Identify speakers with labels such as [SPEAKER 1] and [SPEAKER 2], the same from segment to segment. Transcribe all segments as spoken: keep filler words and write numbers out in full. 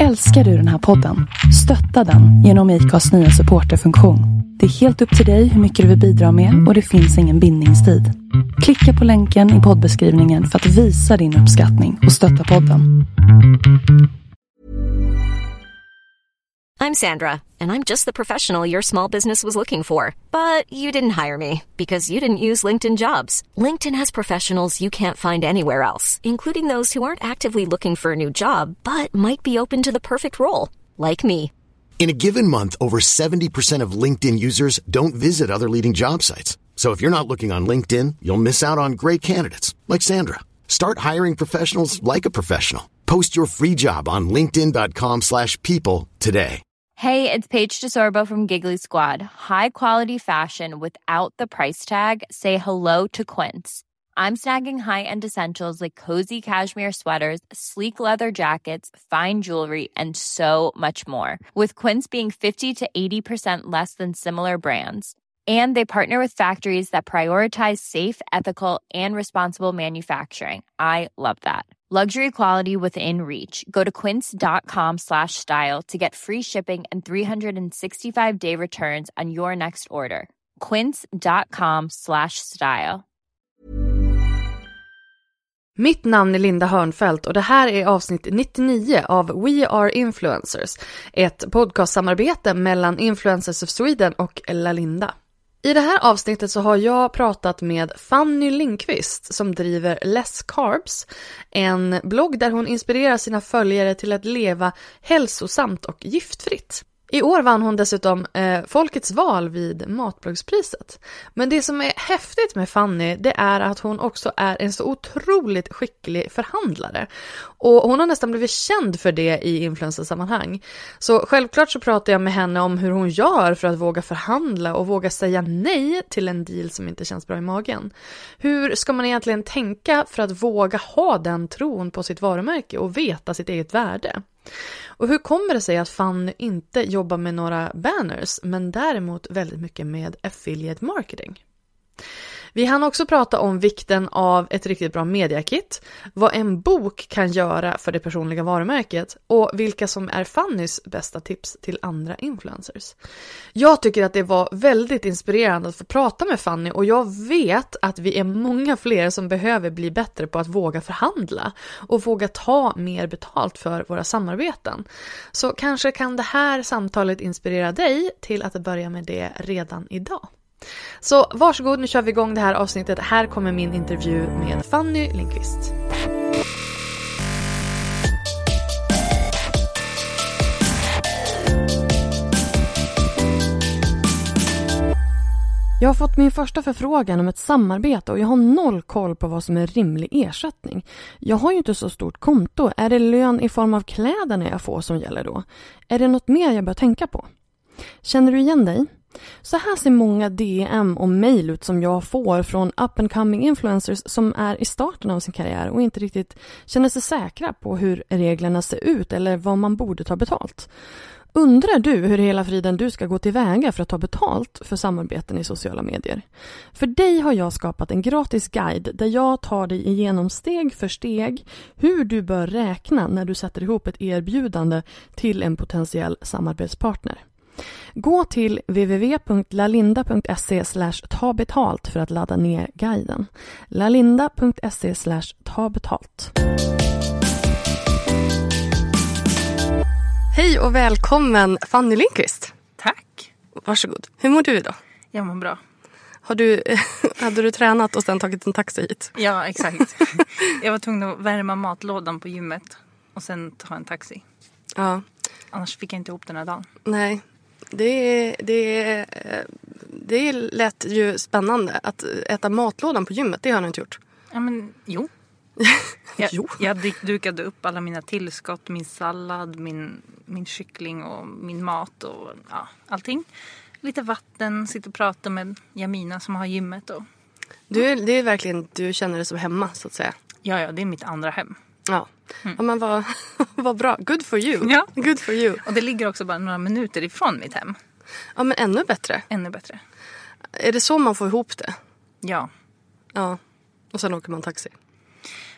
[SPEAKER 1] Älskar du den här podden? Stötta den genom I C A:s nya supporterfunktion. Det är helt upp till dig hur mycket du vill bidra med och det finns ingen bindningstid. Klicka på länken i poddbeskrivningen för att visa din uppskattning och stötta podden.
[SPEAKER 2] I'm Sandra, and I'm just the professional your small business was looking for. But you didn't hire me because you didn't use LinkedIn Jobs. LinkedIn has professionals you can't find anywhere else, including those who aren't actively looking for a new job, but might be open to the perfect role, like me.
[SPEAKER 3] In a given month, over seventy percent of LinkedIn users don't visit other leading job sites. So if you're not looking on LinkedIn, you'll miss out on great candidates like Sandra. Start hiring professionals like a professional. Post your free job on linkedin dot com slash people today.
[SPEAKER 4] Hey, it's Paige DeSorbo from Giggly Squad. High quality fashion without the price tag. Say hello to Quince. I'm snagging high-end essentials like cozy cashmere sweaters, sleek leather jackets, fine jewelry, and so much more. With Quince being fifty to eighty percent less than similar brands. And they partner with factories that prioritize safe, ethical, and responsible manufacturing. I love that. Luxury quality within reach. Go to quince dot com slash style to get free shipping and three sixty-five day returns on your next order. quince dot com slash style.
[SPEAKER 5] Mitt namn är Linda Hörnfeldt och det här är avsnitt nittionio av We Are Influencers, ett podcastsamarbete mellan Influencers of Sweden och LaLinda. I det här avsnittet så har jag pratat med Fanny Lindqvist som driver Less Carbs, en blogg där hon inspirerar sina följare till att leva hälsosamt och giftfritt. I år vann hon dessutom eh, Folkets val vid Matbloggspriset. Men det som är häftigt med Fanny, det är att hon också är en så otroligt skicklig förhandlare. Och hon har nästan blivit känd för det i influencersammanhang. Så självklart så pratar jag med henne om hur hon gör för att våga förhandla och våga säga nej till en deal som inte känns bra i magen. Hur ska man egentligen tänka för att våga ha den tron på sitt varumärke och veta sitt eget värde? Och hur kommer det sig att Fanny inte jobbar med några banners men däremot väldigt mycket med affiliate marketing? Vi hann också prata om vikten av ett riktigt bra mediakit, vad en bok kan göra för det personliga varumärket och vilka som är Fannys bästa tips till andra influencers. Jag tycker att det var väldigt inspirerande att få prata med Fanny och jag vet att vi är många fler som behöver bli bättre på att våga förhandla och våga ta mer betalt för våra samarbeten. Så kanske kan det här samtalet inspirera dig till att börja med det redan idag. Så varsågod, nu kör vi igång det här avsnittet. Här kommer min intervju med Fanny Lindqvist. Jag har fått min första förfrågan om ett samarbete och jag har noll koll på vad som är rimlig ersättning. Jag har ju inte så stort konto. Är det lön i form av kläderna jag får som gäller då? Är det något mer jag bör tänka på? Känner du igen dig? Så här ser många D M och mejl ut som jag får från up and coming influencers som är i starten av sin karriär och inte riktigt känner sig säkra på hur reglerna ser ut eller vad man borde ta betalt. Undrar du hur hela friden du ska gå tillväga för att ta betalt för samarbeten i sociala medier? För dig har jag skapat en gratis guide där jag tar dig igenom steg för steg hur du bör räkna när du sätter ihop ett erbjudande till en potentiell samarbetspartner. Gå till w w w punkt lalinda punkt se slash ta betalt för att ladda ner guiden. lalinda punkt se slash ta betalt. Hej och välkommen Fanny Lindqvist.
[SPEAKER 6] Tack.
[SPEAKER 5] Varsågod. Hur mår du idag?
[SPEAKER 6] Jag mår bra.
[SPEAKER 5] Har du, hade du tränat och sen tagit en taxi hit?
[SPEAKER 6] Ja, exakt. Jag var tvungen att värma matlådan på gymmet och sen ta en taxi.
[SPEAKER 5] Ja.
[SPEAKER 6] Annars fick jag inte ihop den här dagen.
[SPEAKER 5] Nej, det, det, det lät ju spännande att äta matlådan på gymmet. Det har jag inte gjort.
[SPEAKER 6] Ja, men jo. Jag,
[SPEAKER 5] jo.
[SPEAKER 6] jag dukade upp alla mina tillskott, min sallad, min, min kyckling och min mat och ja, allting. Lite vatten, sitter och pratar med Jamina som har gymmet. Och...
[SPEAKER 5] Du, det är verkligen, du känner dig som hemma så att säga.
[SPEAKER 6] Ja, ja, det är mitt andra hem.
[SPEAKER 5] Ja, mm. Ja men vad, vad bra. Good for you.
[SPEAKER 6] Ja.
[SPEAKER 5] Good for you.
[SPEAKER 6] Och det ligger också bara några minuter ifrån mitt hem.
[SPEAKER 5] Ja, men ännu bättre.
[SPEAKER 6] Ännu bättre.
[SPEAKER 5] Är det så man får ihop det?
[SPEAKER 6] Ja.
[SPEAKER 5] Ja, och sen åker man taxi.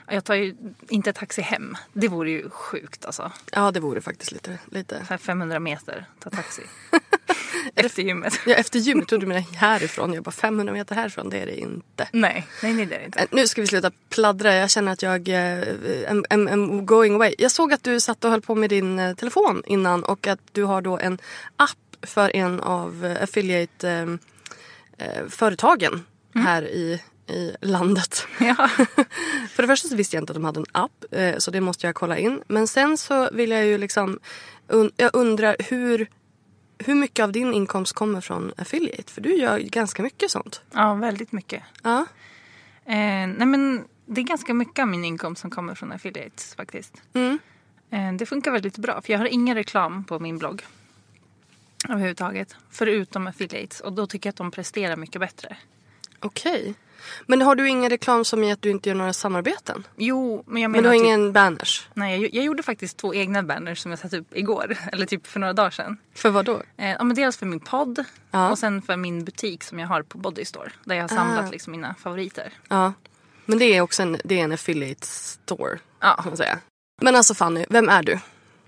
[SPEAKER 6] Jag tar ju inte taxi hem. Det vore ju sjukt alltså.
[SPEAKER 5] Ja, det vore faktiskt lite. lite.
[SPEAKER 6] Så här femhundra meter, ta taxi. Efter gymmet.
[SPEAKER 5] Ja, efter gymmet. Trodde du menar härifrån. Jag bara femhundra meter härifrån, det är det inte.
[SPEAKER 6] Nej, nej, nej det är det inte.
[SPEAKER 5] Nu ska vi sluta pladdra. Jag känner att jag am, am, am going away. Jag såg att du satt och höll på med din uh, telefon innan. Och att du har då en app för en av uh, affiliate-företagen uh, mm. här i... i landet.
[SPEAKER 6] Ja.
[SPEAKER 5] För det första så visste jag inte att de hade en app. Eh, så det måste jag kolla in. Men sen så vill jag ju liksom... Un- jag undrar hur, hur mycket av din inkomst kommer från affiliate? För du gör ganska mycket sånt.
[SPEAKER 6] Ja, väldigt mycket.
[SPEAKER 5] Ja.
[SPEAKER 6] Eh, nej men det är ganska mycket av min inkomst som kommer från affiliates faktiskt. Mm. Eh, det funkar väldigt bra. För jag har ingen reklam på min blogg. Överhuvudtaget. Förutom affiliates. Och då tycker jag att de presterar mycket bättre.
[SPEAKER 5] Okej. Okay. Men har du ingen reklam som i att du inte gör några samarbeten?
[SPEAKER 6] Jo, men jag
[SPEAKER 5] Men
[SPEAKER 6] menar
[SPEAKER 5] du har
[SPEAKER 6] typ,
[SPEAKER 5] ingen banners?
[SPEAKER 6] Nej, jag, jag gjorde faktiskt två egna banners som jag satte upp igår. Eller typ för några dagar sedan.
[SPEAKER 5] För vad då?
[SPEAKER 6] Eh, ja, men dels för min podd.
[SPEAKER 5] Ja. Och
[SPEAKER 6] sen för min butik som jag har på Body Store. Där jag har samlat ah. liksom mina favoriter.
[SPEAKER 5] Ja, men det är också en, det är en affiliate store.
[SPEAKER 6] Ja.
[SPEAKER 5] Kan man säga. Men alltså Fanny, vem är du?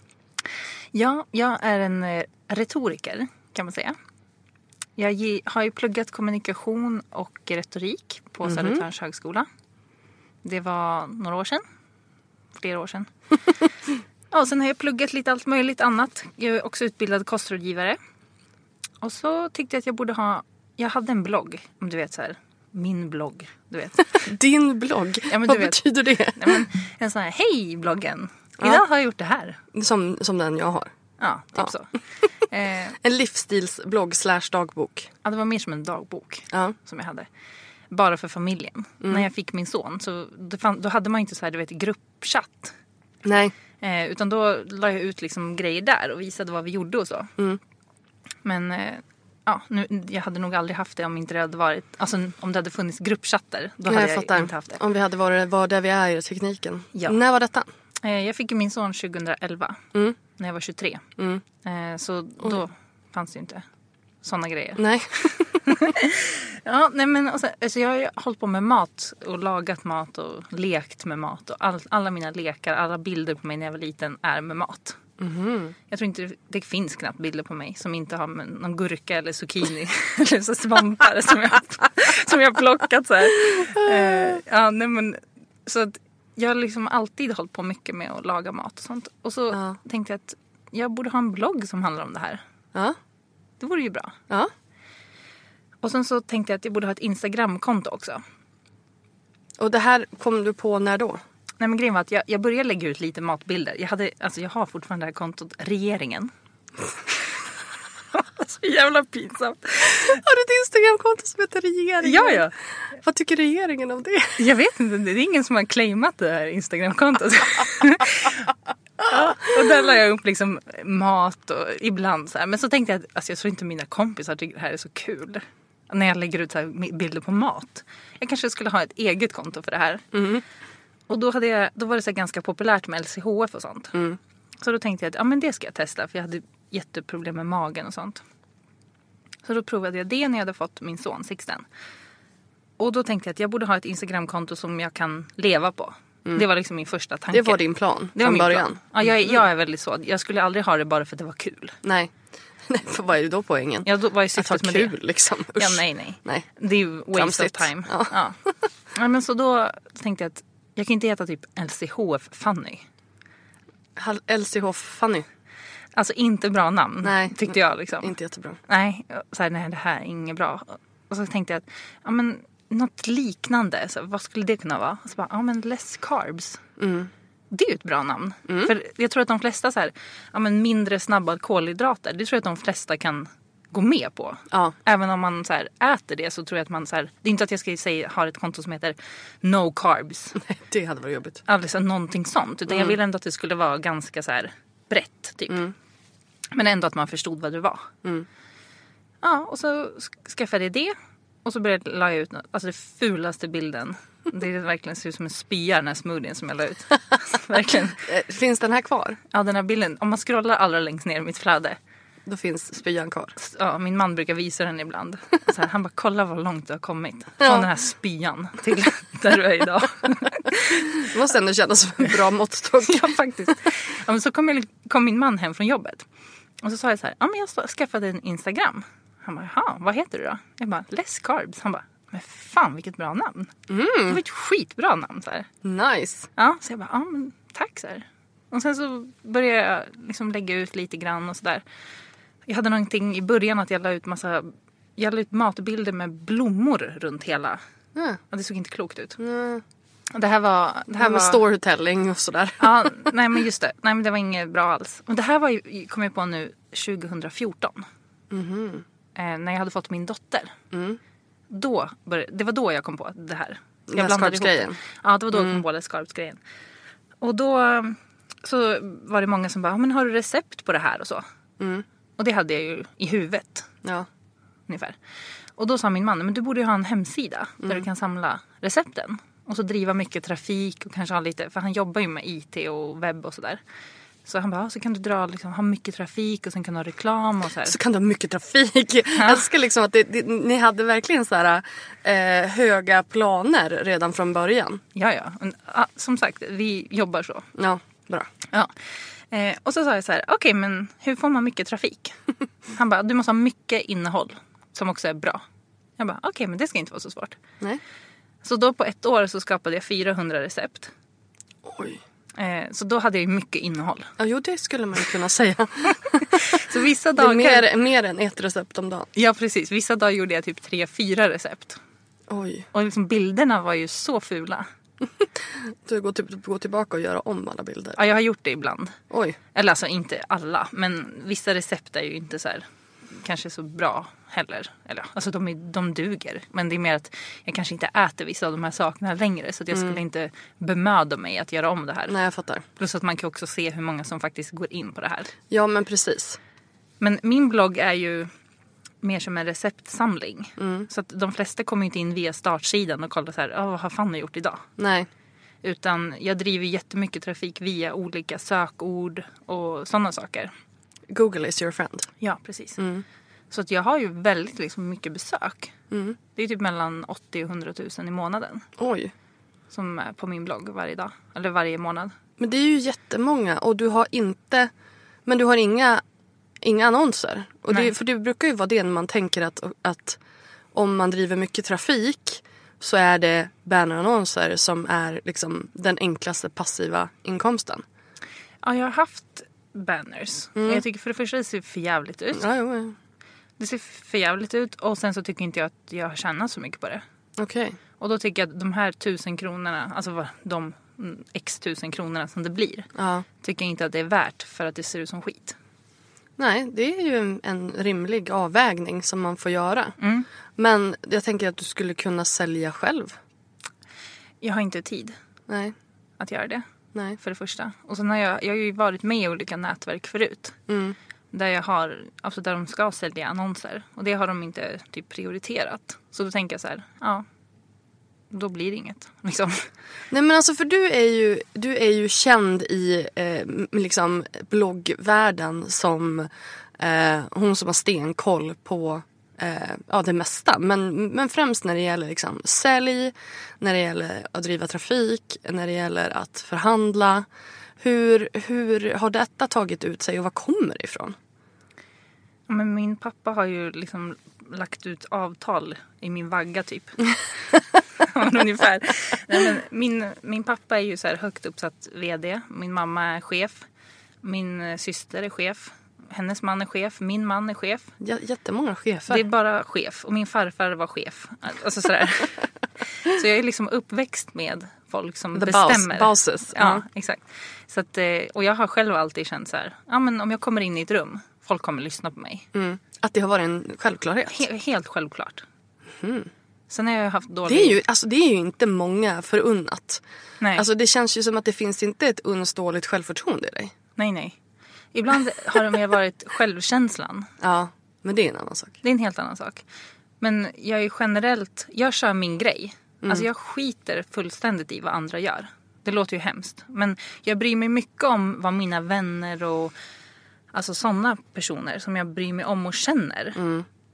[SPEAKER 6] Ja, jag är en eh, retoriker kan man säga. Jag ge, har ju pluggat kommunikation och retorik på mm-hmm. Södertörns högskola. Det var några år sedan. Flera år sedan. Ja, och sen har jag pluggat lite allt möjligt annat. Jag är också utbildad kostrådgivare. Och så tyckte jag att jag borde ha... Jag hade en blogg, om du vet så här. Min blogg, du vet.
[SPEAKER 5] Din blogg?
[SPEAKER 6] Ja, men
[SPEAKER 5] vad
[SPEAKER 6] du vet,
[SPEAKER 5] betyder det?
[SPEAKER 6] Nej, men en sån här, hej bloggen. Idag ja. har jag gjort det här.
[SPEAKER 5] Som, som den jag har?
[SPEAKER 6] Ja, typ ja. så.
[SPEAKER 5] Eh, en livsstilsblogg slash dagbok.
[SPEAKER 6] Ja, det var mer som en dagbok
[SPEAKER 5] ja.
[SPEAKER 6] som jag hade. Bara för familjen. Mm. När jag fick min son så då, fann, då hade man inte så här, du vet, gruppchatt.
[SPEAKER 5] Nej.
[SPEAKER 6] Eh, utan då la jag ut liksom grejer där och visade vad vi gjorde och så.
[SPEAKER 5] Mm.
[SPEAKER 6] Men eh, ja, nu, jag hade nog aldrig haft det om inte det hade varit, alltså om det hade funnits gruppchatter. Då hade jag, jag inte haft det.
[SPEAKER 5] Om vi hade varit var där vi är i tekniken.
[SPEAKER 6] Ja.
[SPEAKER 5] När var detta?
[SPEAKER 6] Eh, jag fick min son tjugoelva.
[SPEAKER 5] Mm.
[SPEAKER 6] När jag var tjugotre.
[SPEAKER 5] Mm.
[SPEAKER 6] Eh, så då Oj. fanns det ju inte sådana grejer.
[SPEAKER 5] Nej.
[SPEAKER 6] ja, nej men alltså, alltså jag har ju hållit på med mat och lagat mat och lekt med mat. Och all, alla mina lekar, alla bilder på mig när jag var liten är med mat.
[SPEAKER 5] Mm-hmm.
[SPEAKER 6] Jag tror inte det, det finns knappt bilder på mig som inte har med någon gurka eller zucchini eller så svampar som jag, som jag plockat så här. Eh, ja, nej men så att jag har liksom alltid hållit på mycket med att laga mat och sånt. Och så ja. tänkte jag att jag borde ha en blogg som handlar om det här.
[SPEAKER 5] Ja.
[SPEAKER 6] Det vore ju bra.
[SPEAKER 5] Ja.
[SPEAKER 6] Och sen så tänkte jag att jag borde ha ett Instagram-konto också.
[SPEAKER 5] Och det här kom du på när då?
[SPEAKER 6] Nej men grejen var att jag, jag började lägga ut lite matbilder. Jag, hade, alltså jag har fortfarande det här kontot Regeringen. Så jävla pinsamt.
[SPEAKER 5] Har du ett Instagram-konto som heter Regeringen?
[SPEAKER 6] Ja, ja.
[SPEAKER 5] Vad tycker regeringen om det?
[SPEAKER 6] Jag vet inte, det är ingen som har claimat det här Instagram-kontot. Ja, och där la jag upp liksom mat och ibland så här. Men så tänkte jag att alltså jag tror inte mina kompisar tycker det här är så kul. När jag lägger ut så här bilder på mat. Jag kanske skulle ha ett eget konto för det här.
[SPEAKER 5] Mm.
[SPEAKER 6] Och då, hade jag, då var det så här ganska populärt med L C H F och sånt.
[SPEAKER 5] Mm.
[SPEAKER 6] Så då tänkte jag att ja, men det ska jag testa. För jag hade jätteproblem med magen och sånt. Så då provade jag det när jag hade fått min son Sixten. Och då tänkte jag att jag borde ha ett Instagramkonto som jag kan leva på. Mm. Det var liksom min första tanke.
[SPEAKER 5] Det var din plan
[SPEAKER 6] det var
[SPEAKER 5] från
[SPEAKER 6] min
[SPEAKER 5] början?
[SPEAKER 6] Plan. Ja, jag, jag är väldigt så. Jag skulle aldrig ha det bara för att det var kul.
[SPEAKER 5] Nej. Nej, för vad är det då poängen?
[SPEAKER 6] Ja, då var ju syftet med
[SPEAKER 5] kul,
[SPEAKER 6] det.
[SPEAKER 5] Liksom. Usch.
[SPEAKER 6] Ja, nej, nej,
[SPEAKER 5] nej.
[SPEAKER 6] Det är ju waste Tramsigt. of time.
[SPEAKER 5] Ja.
[SPEAKER 6] Ja. Ja, men så då tänkte jag att jag kan inte heta typ L C H F Fanny.
[SPEAKER 5] L C H F Fanny?
[SPEAKER 6] Alltså inte bra namn,
[SPEAKER 5] nej,
[SPEAKER 6] tyckte jag liksom.
[SPEAKER 5] Inte jättebra.
[SPEAKER 6] Nej, så här, nej, det här är inget bra. Och så tänkte jag att ja, men något liknande, så vad skulle det kunna vara? Och så bara, ja men less carbs.
[SPEAKER 5] Mm.
[SPEAKER 6] Det är ju ett bra namn.
[SPEAKER 5] Mm.
[SPEAKER 6] För jag tror att de flesta så här, ja men mindre snabba kolhydrater, det tror jag att de flesta kan gå med på.
[SPEAKER 5] Ja.
[SPEAKER 6] Även om man så här äter det så tror jag att man så här, det är inte att jag ska säga har ett konto som heter no carbs.
[SPEAKER 5] Nej, det hade varit jobbigt.
[SPEAKER 6] Alltså någonting sånt. Utan mm. jag ville ändå att det skulle vara ganska så här brett typ. Mm. Men ändå att man förstod vad det var.
[SPEAKER 5] Mm.
[SPEAKER 6] Ja, och så skaffade jag det. Och så började jag la ut alltså det fulaste bilden. Det är verkligen ser ut som en spya, den här smoothien som jag la ut. Verkligen.
[SPEAKER 5] Finns den här kvar?
[SPEAKER 6] Ja, den här bilden. Om man scrollar allra längst ner i mitt flöde.
[SPEAKER 5] Då finns spyan kvar.
[SPEAKER 6] Ja, min man brukar visa den ibland. Så här, han bara, kolla vad långt du har kommit. Från ja. den här spyan till där du är idag.
[SPEAKER 5] Det måste ändå kännas som en bra måttstock.
[SPEAKER 6] Ja, faktiskt. Ja, men så kom, jag, kom min man hem från jobbet. Och så sa jag så här, ja men jag skaffade en Instagram. Han bara, jaha, vad heter du då? Jag bara, Less Carbs. Han bara, men fan vilket bra namn. Mm. Det var ett skitbra namn så här.
[SPEAKER 5] Nice.
[SPEAKER 6] Ja, så jag bara, ja men tack så här. Och sen så började jag liksom lägga ut lite grann och sådär. Jag hade någonting i början att jag la ut massa, jag la ut matbilder med blommor runt hela.
[SPEAKER 5] Mm.
[SPEAKER 6] Ja, det såg inte klokt ut.
[SPEAKER 5] Mm.
[SPEAKER 6] Det här var... Det här
[SPEAKER 5] med
[SPEAKER 6] var
[SPEAKER 5] storytelling och sådär.
[SPEAKER 6] Ja, nej men just det. Nej men det var inget bra alls. Men det här var ju, kom jag på nu tjugohundrafjorton. Mm-hmm. Eh, när jag hade fått min dotter. Mm. Då började, det var då jag kom på det här. Jag blandade ihop det. Ja, det var då mm. jag kom på Less Carbs-grejen. Och då så var det många som bara, men har du recept på det här och så? Mm. Och det hade jag ju i huvudet. Ja. Ungefär. Och då sa min man, men du borde ju ha en hemsida mm. där du kan samla recepten. Och så driva mycket trafik och kanske ha lite, för han jobbar ju med I T och webb och sådär. Så han bara, så kan du dra, liksom, ha mycket trafik och sen kan du ha reklam och så här.
[SPEAKER 5] Så kan du ha mycket trafik. Ja. Jag älskar liksom att det, det, ni hade verkligen så här eh, höga planer redan från början.
[SPEAKER 6] Ja, ja. ja. Som sagt, vi jobbar så.
[SPEAKER 5] Ja, bra.
[SPEAKER 6] Ja. Eh, och så sa jag så här, okej okay, men hur får man mycket trafik? Han bara, du måste ha mycket innehåll som också är bra. Jag bara, okej okay, men det ska inte vara så svårt. Nej. Så då på ett år så skapade jag fyrahundra recept.
[SPEAKER 5] Oj.
[SPEAKER 6] Eh, så då hade jag ju mycket innehåll.
[SPEAKER 5] Ja, jo det skulle man ju kunna säga.
[SPEAKER 6] Så vissa dagar...
[SPEAKER 5] Det är mer, mer än ett recept om dagen.
[SPEAKER 6] Ja, precis. Vissa dagar gjorde jag typ tre, fyra recept.
[SPEAKER 5] Oj.
[SPEAKER 6] Och liksom bilderna var ju så fula.
[SPEAKER 5] Du går typ gå tillbaka och göra om alla bilder.
[SPEAKER 6] Ja, jag har gjort det ibland.
[SPEAKER 5] Oj.
[SPEAKER 6] Eller alltså inte alla, men vissa recept är ju inte så här kanske så bra heller. Eller alltså de, är, de duger. Men det är mer att jag kanske inte äter vissa av de här sakerna längre. Så att jag mm. skulle inte bemöda mig att göra om det här.
[SPEAKER 5] Nej, jag fattar.
[SPEAKER 6] Plus att man kan också se hur många som faktiskt går in på det här.
[SPEAKER 5] Ja, men precis.
[SPEAKER 6] Men min blogg är ju mer som en receptsamling. Mm. Så att de flesta kommer inte in via startsidan och kollar så här, oh, vad har Fanny gjort idag?
[SPEAKER 5] Nej.
[SPEAKER 6] Utan jag driver jättemycket trafik via olika sökord och sådana saker.
[SPEAKER 5] Google is your friend.
[SPEAKER 6] Ja, precis. Mm. Så att jag har ju väldigt liksom, mycket besök. Mm. Det är typ mellan åttio och hundra tusen i månaden.
[SPEAKER 5] Oj.
[SPEAKER 6] Som är på min blogg varje dag. Eller varje månad.
[SPEAKER 5] Men det är ju jättemånga. Och du har inte... Men du har inga, inga annonser. Och det, för det brukar ju vara det när man tänker att, att om man driver mycket trafik så är det bannerannonser som är liksom den enklaste passiva inkomsten.
[SPEAKER 6] Ja, jag har haft banners. Mm. Jag tycker för det första det ser för jävligt ut.
[SPEAKER 5] Ja, jo, ja.
[SPEAKER 6] Det ser för jävligt ut. Och sen så tycker inte jag att jag tjänar så mycket på det.
[SPEAKER 5] Okej. Okay.
[SPEAKER 6] Och då tycker jag att de här tusen kronorna, alltså de x tusen kronorna som det blir. Ja. Tycker jag inte att det är värt för att det ser ut som skit.
[SPEAKER 5] Nej, det är ju en, en rimlig avvägning som man får göra. Mm. Men jag tänker att du skulle kunna sälja själv.
[SPEAKER 6] Jag har inte tid.
[SPEAKER 5] Nej.
[SPEAKER 6] Att göra det.
[SPEAKER 5] Nej.
[SPEAKER 6] För det första. Och sen har jag, jag har ju varit med i olika nätverk förut. Mm. Där jag har, alltså där de ska sälja annonser. Och det har de inte typ prioriterat. Så då tänker jag så här, ja. Då blir det inget. Liksom.
[SPEAKER 5] Nej men alltså för du är ju, du är ju känd i eh, liksom bloggvärlden som eh, hon som har stenkoll på eh, ja, det mesta. Men, men främst när det gäller liksom sälj, när det gäller att driva trafik, när det gäller att förhandla. Hur, hur har detta tagit ut sig och vad kommer det ifrån?
[SPEAKER 6] Ja, men min pappa har ju liksom lagt ut avtal i min vagga typ. Ungefär. Nej, men min, min pappa är ju så här högt uppsatt vd. Min mamma är chef. Min syster är chef. Hennes man är chef. Min man är chef.
[SPEAKER 5] J- jättemånga chefer.
[SPEAKER 6] Det är bara chef. Och min farfar var chef. Alltså sådär. Så jag är liksom uppväxt med folk som
[SPEAKER 5] The
[SPEAKER 6] bestämmer.
[SPEAKER 5] Boss, bosses.
[SPEAKER 6] Ja, uh-huh. Exakt. Så att, och jag har själv alltid känt så här. Ja, men om jag kommer in i ett rum. Folk kommer lyssna på mig.
[SPEAKER 5] Mm. Att det har varit en självklarhet.
[SPEAKER 6] He- helt självklart.
[SPEAKER 5] Mm.
[SPEAKER 6] Sen har jag haft dålig...
[SPEAKER 5] Det är ju, alltså, det är ju inte många förunnat.
[SPEAKER 6] Nej.
[SPEAKER 5] Alltså det känns ju som att det finns inte ett unnståeligt självförtroende i dig.
[SPEAKER 6] Nej, nej. Ibland har det mer varit självkänslan.
[SPEAKER 5] Ja, men det är en annan sak.
[SPEAKER 6] Det är en helt annan sak. Men jag är generellt... Jag kör min grej. Mm. Alltså jag skiter fullständigt i vad andra gör. Det låter ju hemskt. Men jag bryr mig mycket om vad mina vänner och... Alltså sådana personer som jag bryr mig om och känner. Mm.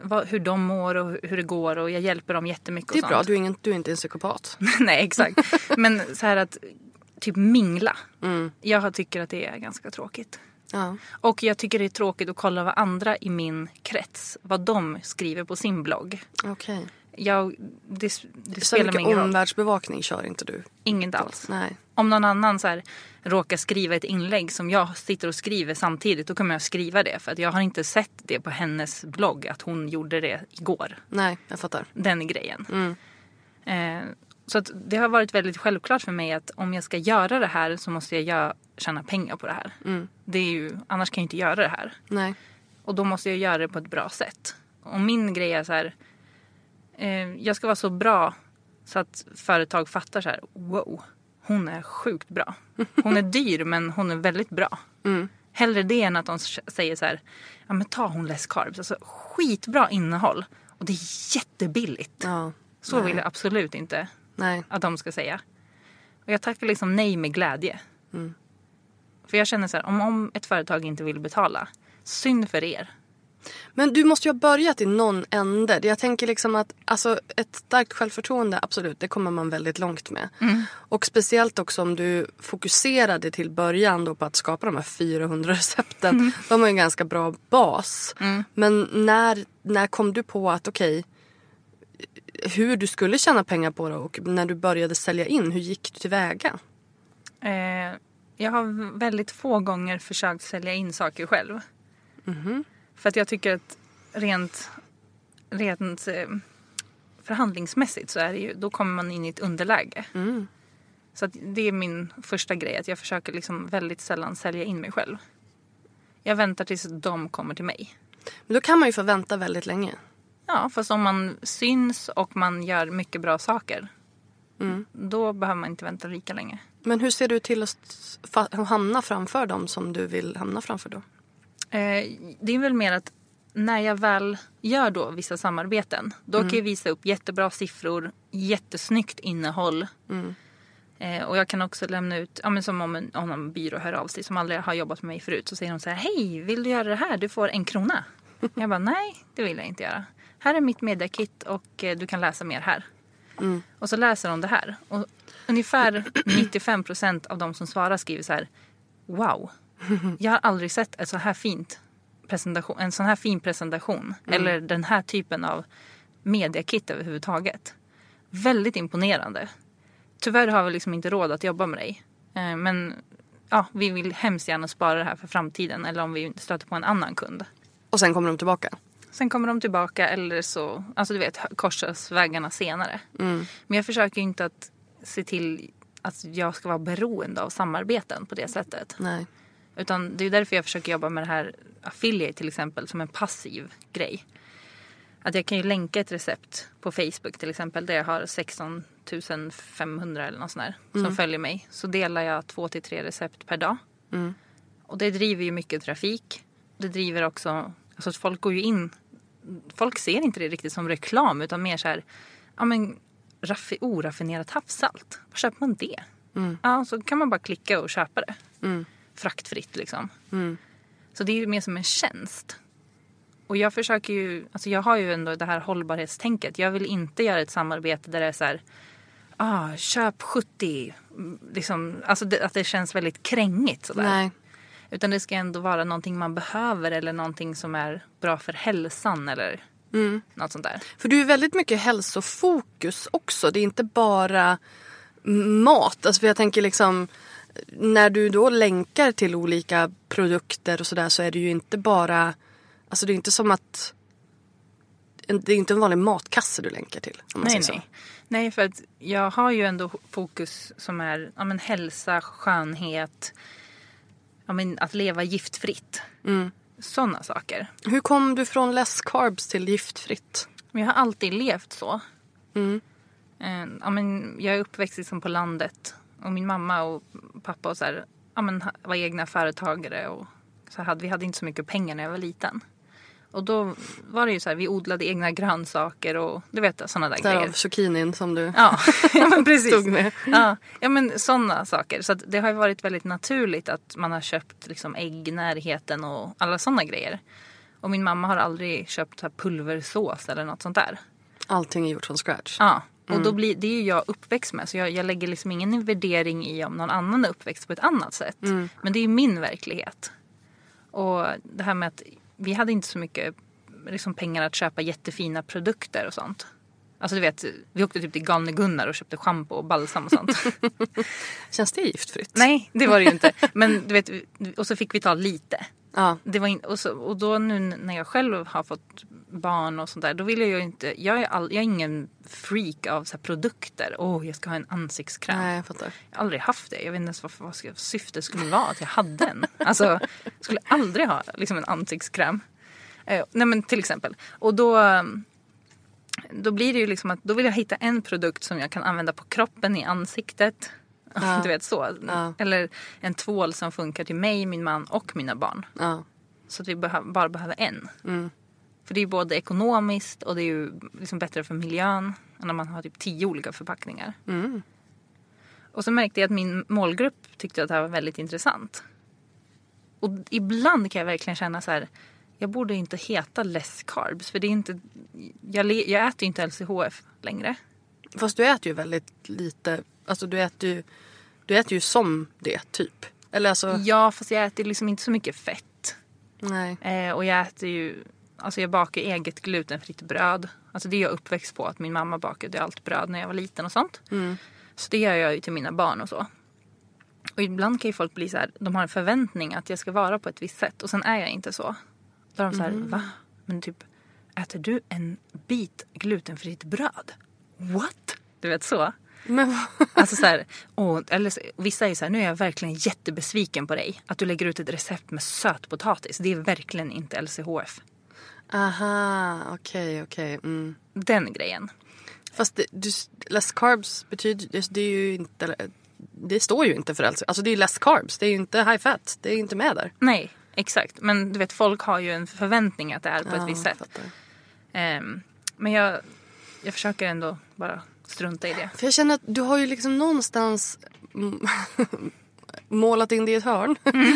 [SPEAKER 6] vad, hur de mår och hur det går. Och jag hjälper dem jättemycket och
[SPEAKER 5] Det är
[SPEAKER 6] sånt.
[SPEAKER 5] bra, du är, ingen, du är inte en psykopat.
[SPEAKER 6] Nej, exakt. Men så här att typ mingla.
[SPEAKER 5] Mm.
[SPEAKER 6] Jag tycker att det är ganska tråkigt.
[SPEAKER 5] Ja.
[SPEAKER 6] Och jag tycker det är tråkigt att kolla vad andra i min krets, vad de skriver på sin blogg.
[SPEAKER 5] Okej. Okay.
[SPEAKER 6] Jag, det, det
[SPEAKER 5] Så
[SPEAKER 6] spelar mig ingen roll.
[SPEAKER 5] Omvärldsbevakning kör inte du?
[SPEAKER 6] Inget alls.
[SPEAKER 5] Nej.
[SPEAKER 6] Om någon annan så här råkar skriva ett inlägg som jag sitter och skriver samtidigt, då kommer jag skriva det. För att jag har inte sett det på hennes blogg att hon gjorde det igår.
[SPEAKER 5] Nej, jag fattar.
[SPEAKER 6] Den grejen.
[SPEAKER 5] Mm.
[SPEAKER 6] Eh, så att det har varit väldigt självklart för mig att om jag ska göra det här så måste jag göra, tjäna pengar på det här.
[SPEAKER 5] Mm.
[SPEAKER 6] Det är ju, annars kan jag inte göra det här.
[SPEAKER 5] Nej.
[SPEAKER 6] Och då måste jag göra det på ett bra sätt. Och min grej är så här, eh, jag ska vara så bra så att företag fattar så här, wow, hon är sjukt bra. Hon är dyr men hon är väldigt bra.
[SPEAKER 5] Mm.
[SPEAKER 6] Hellre det än att de säger så här, ja men ta hon less carbs. Alltså skitbra innehåll. Och det är jättebilligt.
[SPEAKER 5] Ja.
[SPEAKER 6] Så
[SPEAKER 5] Nej.
[SPEAKER 6] vill jag absolut inte
[SPEAKER 5] Nej.
[SPEAKER 6] att de ska säga. Och jag tackar liksom nej med glädje.
[SPEAKER 5] Mm.
[SPEAKER 6] För jag känner så här, om, om ett företag inte vill betala, synd för er.
[SPEAKER 5] Men du måste ju ha börjat i någon ände. Jag tänker liksom att alltså, ett starkt självförtroende, absolut, det kommer man väldigt långt med.
[SPEAKER 6] Mm.
[SPEAKER 5] Och speciellt också om du fokuserade till början då på att skapa de här fyrahundra recepten. Mm. De har ju en ganska bra bas. Mm. Men när, när kom du på att okej, hur du skulle tjäna pengar på det och när du började sälja in, hur gick du tillväga?
[SPEAKER 6] Eh, jag har väldigt få gånger försökt sälja in saker själv.
[SPEAKER 5] Mm-hmm.
[SPEAKER 6] För att jag tycker att rent, rent eh, förhandlingsmässigt så är det ju, då kommer man in i ett underläge.
[SPEAKER 5] Mm.
[SPEAKER 6] Så att det är min första grej, att jag försöker liksom väldigt sällan sälja in mig själv. Jag väntar tills de kommer till mig.
[SPEAKER 5] Men då kan man ju få vänta väldigt länge.
[SPEAKER 6] Ja, fast om man syns och man gör mycket bra saker, mm. då behöver man inte vänta lika länge.
[SPEAKER 5] Men hur ser du till att fa- hamna framför dem som du vill hamna framför då?
[SPEAKER 6] Eh, det är väl mer att när jag väl gör då vissa samarbeten, då mm. kan jag visa upp jättebra siffror, jättesnyggt innehåll. Mm. Eh, och jag kan också lämna ut, ja, men som om en, om en byrå hör av sig som aldrig har jobbat med mig förut, så säger de så här, hej, vill du göra det här? Du får en krona. Jag bara, nej, det vill jag inte göra. Här är mitt mediakit och eh, du kan läsa mer här. Mm. Och så läser de det här. Och ungefär nittiofem procent av de som svarar skriver så här, wow, jag har aldrig sett ett så här fint presentation, en sån här fin presentation. Mm. Eller den här typen av mediakit överhuvudtaget. Väldigt imponerande. Tyvärr har vi liksom inte råd att jobba med dig. Eh, men ja, vi vill hemskt gärna spara det här för framtiden. Eller om vi stöter på en annan kund.
[SPEAKER 5] Och sen kommer de tillbaka?
[SPEAKER 6] Sen kommer de tillbaka eller så, alltså du vet, korsas vägarna senare. Mm. Men jag försöker inte att se till att jag ska vara beroende av samarbeten på det sättet.
[SPEAKER 5] Nej.
[SPEAKER 6] Utan det är därför jag försöker jobba med det här affiliate till exempel som en passiv grej. Att jag kan ju länka ett recept på Facebook till exempel där jag har sexton tusen femhundra eller något sånt där mm. som följer mig. Så delar jag två till tre recept per dag. Mm. Och det driver ju mycket trafik. Det driver också, alltså att folk går ju in, folk ser inte det riktigt som reklam utan mer så här, ja men raffi, oraffinerat havssalt. Var köper man det? Mm. Ja, så kan man bara klicka och köpa det. Mm. Fraktfritt liksom. Mm. Så det är ju mer som en tjänst. Och jag försöker ju, alltså jag har ju ändå det här hållbarhetstänket. Jag vill inte göra ett samarbete där det är så här, ah, köp sjuttio. Liksom, alltså det, att det känns väldigt krängigt sådär. Nej. Utan det ska ändå vara någonting man behöver eller någonting som är bra för hälsan eller mm. något sånt där.
[SPEAKER 5] För du är väldigt mycket hälsofokus också. Det är inte bara mat. Alltså för jag tänker liksom, när du då länkar till olika produkter och sådär så är det ju inte bara, alltså det är inte som att, det är inte en vanlig matkasse du länkar till. Om man
[SPEAKER 6] nej,
[SPEAKER 5] säger
[SPEAKER 6] nej.
[SPEAKER 5] Så.
[SPEAKER 6] Nej, för att jag har ju ändå fokus som är ja, men hälsa, skönhet, ja, men att leva giftfritt. Mm. Sådana saker.
[SPEAKER 5] Hur kom du från less carbs till giftfritt?
[SPEAKER 6] Jag har alltid levt så. Mm. Ja, men jag är uppväxt liksom på landet. Och min mamma och pappa och så här, ja, men var egna företagare. Och så hade, vi hade inte så mycket pengar när jag var liten. Och då var det ju så här, vi odlade egna grönsaker och du vet sådana där
[SPEAKER 5] Därav
[SPEAKER 6] grejer.
[SPEAKER 5] zucchinin som du
[SPEAKER 6] ja, ja, men precis.
[SPEAKER 5] stod med.
[SPEAKER 6] Ja, ja, men sådana saker. Så att det har ju varit väldigt naturligt att man har köpt liksom ägg i närheten och alla sådana grejer. Och min mamma har aldrig köpt så här pulversås eller något sånt där.
[SPEAKER 5] Allting är gjort från scratch.
[SPEAKER 6] Ja, och
[SPEAKER 5] Mm.
[SPEAKER 6] då blir, det är ju jag uppväxt med. Så jag, jag lägger liksom ingen värdering i om någon annan är uppväxt på ett annat sätt.
[SPEAKER 5] Mm.
[SPEAKER 6] Men det är ju min verklighet. Och det här med att vi hade inte så mycket liksom pengar att köpa jättefina produkter och sånt. Alltså du vet, vi åkte typ till Galne Gunnar och köpte shampoo och balsam och sånt.
[SPEAKER 5] Känns det giftfritt?
[SPEAKER 6] Nej, det var det ju inte. Men du vet, och så fick vi ta lite.
[SPEAKER 5] Ja.
[SPEAKER 6] Det var in, och, så, och då nu när jag själv har fått barn och sånt där, då vill jag ju inte, jag är, all, jag är ingen freak av så här produkter. Åh, oh, jag ska ha en ansiktskräm.
[SPEAKER 5] Nej, jag fattar.
[SPEAKER 6] Jag har aldrig haft det. Jag vet inte ens vad, vad ska, syftet skulle vara att jag hade en. Alltså, jag skulle aldrig ha liksom en ansiktskräm. Eh, nej men till exempel. Och då, då blir det ju liksom att då vill jag hitta en produkt som jag kan använda på kroppen, i ansiktet. Ja. Du vet så.
[SPEAKER 5] Ja.
[SPEAKER 6] Eller en tvål som funkar till mig, min man och mina barn.
[SPEAKER 5] Ja.
[SPEAKER 6] Så att vi behö- bara behöver en.
[SPEAKER 5] Mm.
[SPEAKER 6] För det är ju både ekonomiskt och det är ju liksom bättre för miljön än när man har typ tio olika förpackningar.
[SPEAKER 5] Mm.
[SPEAKER 6] Och så märkte jag att min målgrupp tyckte att det här var väldigt intressant. Och ibland kan jag verkligen känna så här, jag borde inte heta less carbs. För det är inte, jag, le, jag äter ju inte L C H F längre.
[SPEAKER 5] Fast du äter ju väldigt lite, alltså du äter ju, du äter ju som det typ. Eller alltså...
[SPEAKER 6] Ja, fast jag äter liksom inte så mycket fett.
[SPEAKER 5] Nej.
[SPEAKER 6] Eh, och jag äter ju, alltså jag bakar eget glutenfritt bröd. Alltså det är jag uppväxt på, att min mamma bakade allt bröd när jag var liten och sånt.
[SPEAKER 5] Mm.
[SPEAKER 6] Så det gör jag ju till mina barn och så. Och ibland kan ju folk bli så här, de har en förväntning att jag ska vara på ett visst sätt. Och sen är jag inte så. Då är de så här,
[SPEAKER 5] Mm.
[SPEAKER 6] va? Men typ, äter du en bit glutenfritt bröd? What? Du vet så.
[SPEAKER 5] Men
[SPEAKER 6] Alltså så här, och, eller så- vissa är så här, nu är jag verkligen jättebesviken på dig. Att du lägger ut ett recept med sötpotatis. Det är verkligen inte L C H F.
[SPEAKER 5] aha, okej, okej. Mm.
[SPEAKER 6] Den grejen.
[SPEAKER 5] Fast det, du, less carbs betyder, det, det är ju inte, det står ju inte för alltså. Alltså det är less carbs, det är ju inte high fat, det är ju inte med där.
[SPEAKER 6] Nej, exakt. Men du vet, folk har ju en förväntning att det är på
[SPEAKER 5] Ja,
[SPEAKER 6] ett visst
[SPEAKER 5] jag
[SPEAKER 6] sätt.
[SPEAKER 5] fattar.
[SPEAKER 6] Ehm, men jag, jag försöker ändå bara strunta i det.
[SPEAKER 5] För jag känner att du har ju liksom någonstans mm, målat in det i ett hörn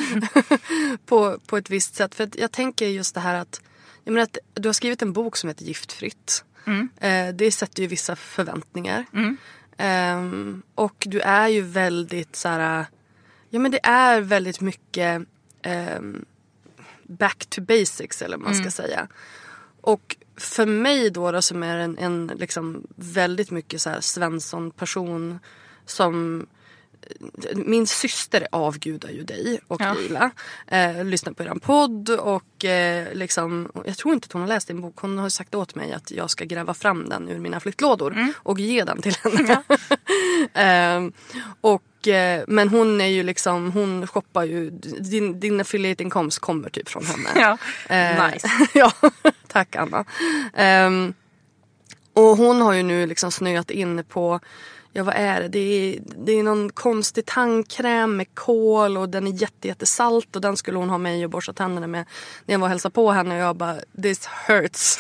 [SPEAKER 5] på, på ett visst sätt. För att jag tänker just det här att, jag menar att du har skrivit en bok som heter Giftfritt.
[SPEAKER 6] Mm.
[SPEAKER 5] Eh, det sätter ju vissa förväntningar.
[SPEAKER 6] Mm.
[SPEAKER 5] Ehm, och du är ju väldigt så här, ja men det är väldigt mycket ehm, back to basics eller vad man ska
[SPEAKER 6] Mm.
[SPEAKER 5] säga. Och för mig då, då som är en, en liksom väldigt mycket så här Svensson-person som min syster avgudar ju dig och
[SPEAKER 6] Ja.
[SPEAKER 5] Ila. Eh, lyssnar på er podd och eh, liksom, jag tror inte att hon har läst din bok. Hon har sagt åt mig att jag ska gräva fram den ur mina flyttlådor
[SPEAKER 6] Mm.
[SPEAKER 5] och ge den till henne. eh, och, eh, men hon är ju liksom, hon shoppar ju, din, din affiliate-inkomst kommer typ från henne.
[SPEAKER 6] Ja,
[SPEAKER 5] Eh,
[SPEAKER 6] nice.
[SPEAKER 5] ja, tack Anna. Ehm, och hon har ju nu liksom snöat in på, ja vad är det? Det är, det är någon konstig tandkräm med kol och den är jätte, jättesalt och den skulle hon ha mig och borsta tänderna med när jag var och hälsade på henne och jag bara, this hurts.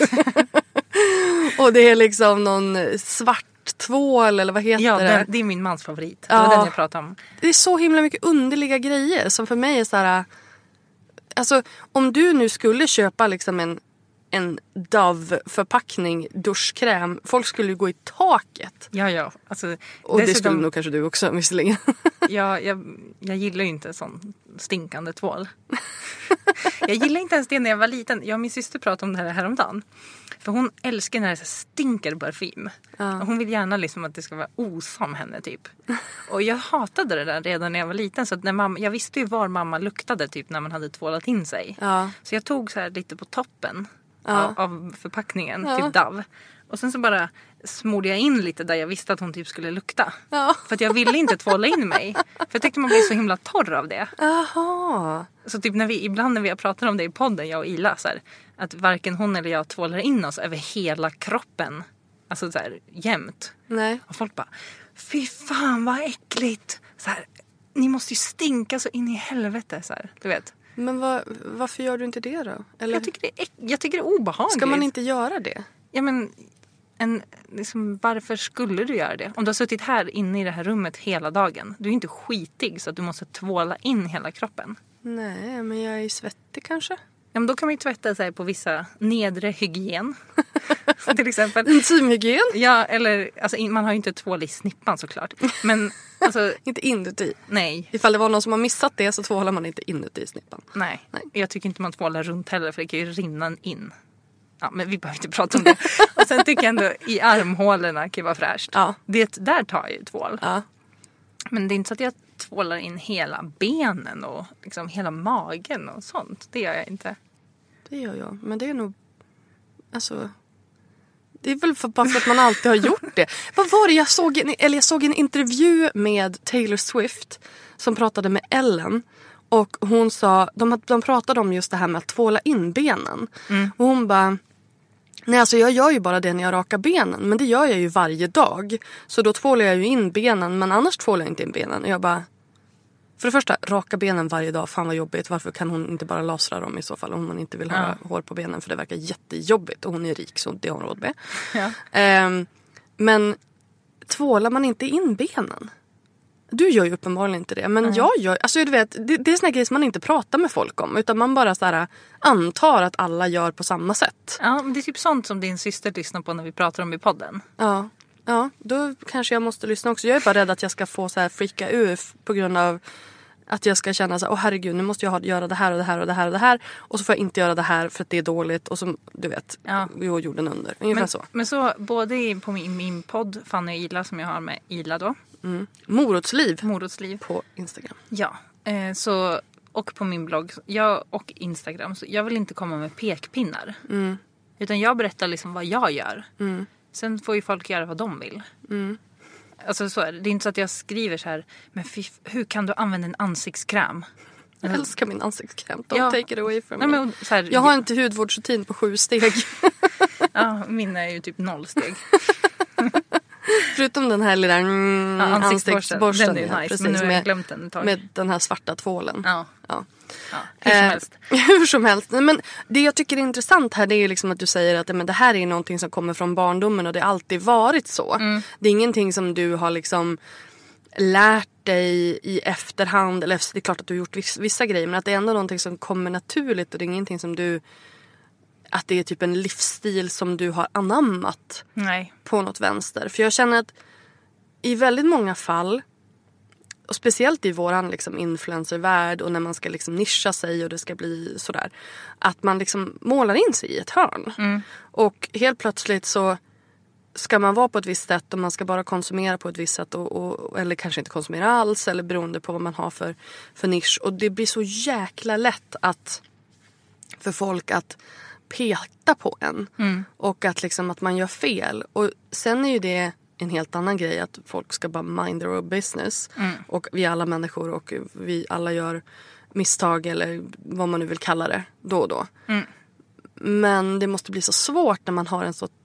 [SPEAKER 5] Och det är liksom någon svart tvål eller vad heter
[SPEAKER 6] Ja,
[SPEAKER 5] det?
[SPEAKER 6] den, det är min mans favorit. Det
[SPEAKER 5] Ja.
[SPEAKER 6] var den jag pratade om.
[SPEAKER 5] Det är så himla mycket underliga grejer som för mig är så här. Alltså om du nu skulle köpa liksom en, en Dove-förpackning duschkräm, folk skulle ju gå i taket.
[SPEAKER 6] Ja, ja. Alltså,
[SPEAKER 5] Och det
[SPEAKER 6] dessutom-
[SPEAKER 5] skulle nog kanske du också visserligen.
[SPEAKER 6] Ja, jag, jag gillar ju inte sån stinkande tvål. Jag gillar inte ens det när jag var liten. Jag och min syster pratade om det här häromdagen. För hon älskar när det så här stinker parfym.
[SPEAKER 5] Ja.
[SPEAKER 6] Och hon vill gärna liksom att det ska vara osa om henne typ. Och jag hatade det där redan när jag var liten. Så att när mamma, jag visste ju var mamma luktade typ när man hade tvålat in sig.
[SPEAKER 5] Ja.
[SPEAKER 6] Så jag tog så här lite på toppen
[SPEAKER 5] Ja.
[SPEAKER 6] av, av förpackningen,
[SPEAKER 5] Ja.
[SPEAKER 6] typ Dove. Och sen så bara smorde jag in lite där jag visste att hon typ skulle lukta.
[SPEAKER 5] Ja.
[SPEAKER 6] För att jag ville inte tvåla in mig. För jag tyckte man blev så himla torr av det.
[SPEAKER 5] Jaha.
[SPEAKER 6] Så typ när vi, ibland när vi har pratat om det i podden, jag och Ila, så här, att varken hon eller jag tvålar in oss över hela kroppen. Alltså så här, jämt.
[SPEAKER 5] Nej.
[SPEAKER 6] Och folk bara, fy fan vad äckligt. Så här, ni måste ju stinka så in i helvete. Så här, du vet.
[SPEAKER 5] Men vad, varför gör du inte det då? Eller
[SPEAKER 6] Jag tycker, det är, äck- jag tycker det är obehagligt.
[SPEAKER 5] ska man inte göra det?
[SPEAKER 6] Ja, men en, liksom, varför skulle du göra det? Om du har suttit här inne i det här rummet hela dagen. Du är inte skitig så att du måste tvåla in hela kroppen.
[SPEAKER 5] Nej, men jag är svettig kanske.
[SPEAKER 6] Ja, men då kan man ju tvätta så här på vissa nedre hygien. Till exempel.
[SPEAKER 5] Intimhygien?
[SPEAKER 6] Ja, eller alltså, man har ju inte tvål i snippan såklart. Men alltså...
[SPEAKER 5] inte inuti?
[SPEAKER 6] Nej.
[SPEAKER 5] Ifall det var någon som har missat det så tvålar man inte inuti snippan.
[SPEAKER 6] Nej. Nej, jag tycker inte man tvålar runt heller för det kan ju rinna in. Ja, men vi behöver inte prata om det. Och sen tycker jag ändå i armhålorna kan vara fräscht.
[SPEAKER 5] Ja.
[SPEAKER 6] Det där tar ju tvål.
[SPEAKER 5] Ja.
[SPEAKER 6] Men det är inte så att jag tvålar in hela benen och liksom hela magen och sånt. Det gör jag inte.
[SPEAKER 5] Det gör jag. Men det är nog... Alltså... Det är väl för, bara för att man alltid har gjort det. Vad var det? Jag såg, en, eller jag såg en intervju med Taylor Swift som pratade med Ellen. Och hon sa... De, de pratade om just det här med att tvåla in benen. Mm. Och hon bara... Nej, alltså jag gör ju bara det när jag rakar benen. Men det gör jag ju varje dag. Så då tvålar jag ju in benen. Men annars tvålar jag inte in benen. Och jag bara... För det första, raka benen varje dag. Fan vad jobbigt. Varför kan hon inte bara lasra dem i så fall? Om man inte vill ha ja. hår på benen. För det verkar jättejobbigt. Och hon är rik så det har hon råd med. Ja. Um, men tvålar man inte in benen? Du gör ju uppenbarligen inte det. Men mm. jag gör... Alltså du vet, det, det är såna grejer som man inte pratar med folk om. Utan man bara så här, antar att alla gör på samma sätt.
[SPEAKER 6] Ja, men det är typ sånt som din syster lyssnar på när vi pratar om i podden.
[SPEAKER 5] Ja. Ja, då kanske jag måste lyssna också. Jag är bara rädd att jag ska få så här freaka ur på grund av att jag ska känna så här, åh herregud, nu måste jag ha, göra det här och det här och det här och det här. Och så får jag inte göra det här för att det är dåligt. Och så, du vet, ja. går jorden under. Ungefär
[SPEAKER 6] men,
[SPEAKER 5] så.
[SPEAKER 6] Men så, både på min, min podd, Fanny och Ila, som jag har med Ila då.
[SPEAKER 5] Mm. Morotsliv.
[SPEAKER 6] Morotsliv.
[SPEAKER 5] På Instagram.
[SPEAKER 6] Ja, eh, så, och på min blogg. Jag och Instagram. Så jag vill inte komma med pekpinnar. Mm. Utan jag berättar liksom vad jag gör. Mm. Sen får ju folk göra vad de vill. Mm. Alltså så är det. Det är inte så att jag skriver så här, men fy, hur kan du använda en ansiktskräm?
[SPEAKER 5] Jag älskar min ansiktskräm. Don't
[SPEAKER 6] ja.
[SPEAKER 5] take it away from me.
[SPEAKER 6] Nej, men, så här,
[SPEAKER 5] jag har inte hudvårdsrutin på sju steg.
[SPEAKER 6] Ja, min är ju typ noll steg.
[SPEAKER 5] Förutom den här lilla mm,
[SPEAKER 6] ja, ansiktsborsten.
[SPEAKER 5] ansiktsborsten.
[SPEAKER 6] Den är ju nice,
[SPEAKER 5] precis,
[SPEAKER 6] men nu har jag
[SPEAKER 5] med,
[SPEAKER 6] glömt den ett tag.
[SPEAKER 5] Med den här svarta tvålen.
[SPEAKER 6] Ja.
[SPEAKER 5] Ja.
[SPEAKER 6] Ja, hur som helst.
[SPEAKER 5] Eh, hur som helst. Men det jag tycker är intressant här, det är liksom att du säger att men det här är någonting som kommer från barndomen och det har alltid varit så. Mm. Det är ingenting som du har liksom lärt dig i efterhand. Eller det är klart att du har gjort vissa, vissa grejer, men att det är ändå någonting som kommer naturligt och det är ingenting som du... Att det är typ en livsstil som du har anammat.
[SPEAKER 6] Nej.
[SPEAKER 5] På något vänster. För jag känner att i väldigt många fall... Och speciellt i våran liksom influencervärld och när man ska liksom nischa sig och det ska bli sådär. Att man liksom målar in sig i ett hörn. Mm. Och helt plötsligt så ska man vara på ett visst sätt och man ska bara konsumera på ett visst sätt. Och, och, eller kanske inte konsumera alls eller beroende på vad man har för, för nisch. Och det blir så jäkla lätt att för folk att peta på en. Mm. Och att liksom att man gör fel. Och sen är ju det... en helt annan grej att folk ska bara mind their own business. Mm. Och vi är alla människor och vi alla gör misstag eller vad man nu vill kalla det då och då. Mm. Men det måste bli så svårt när man har en så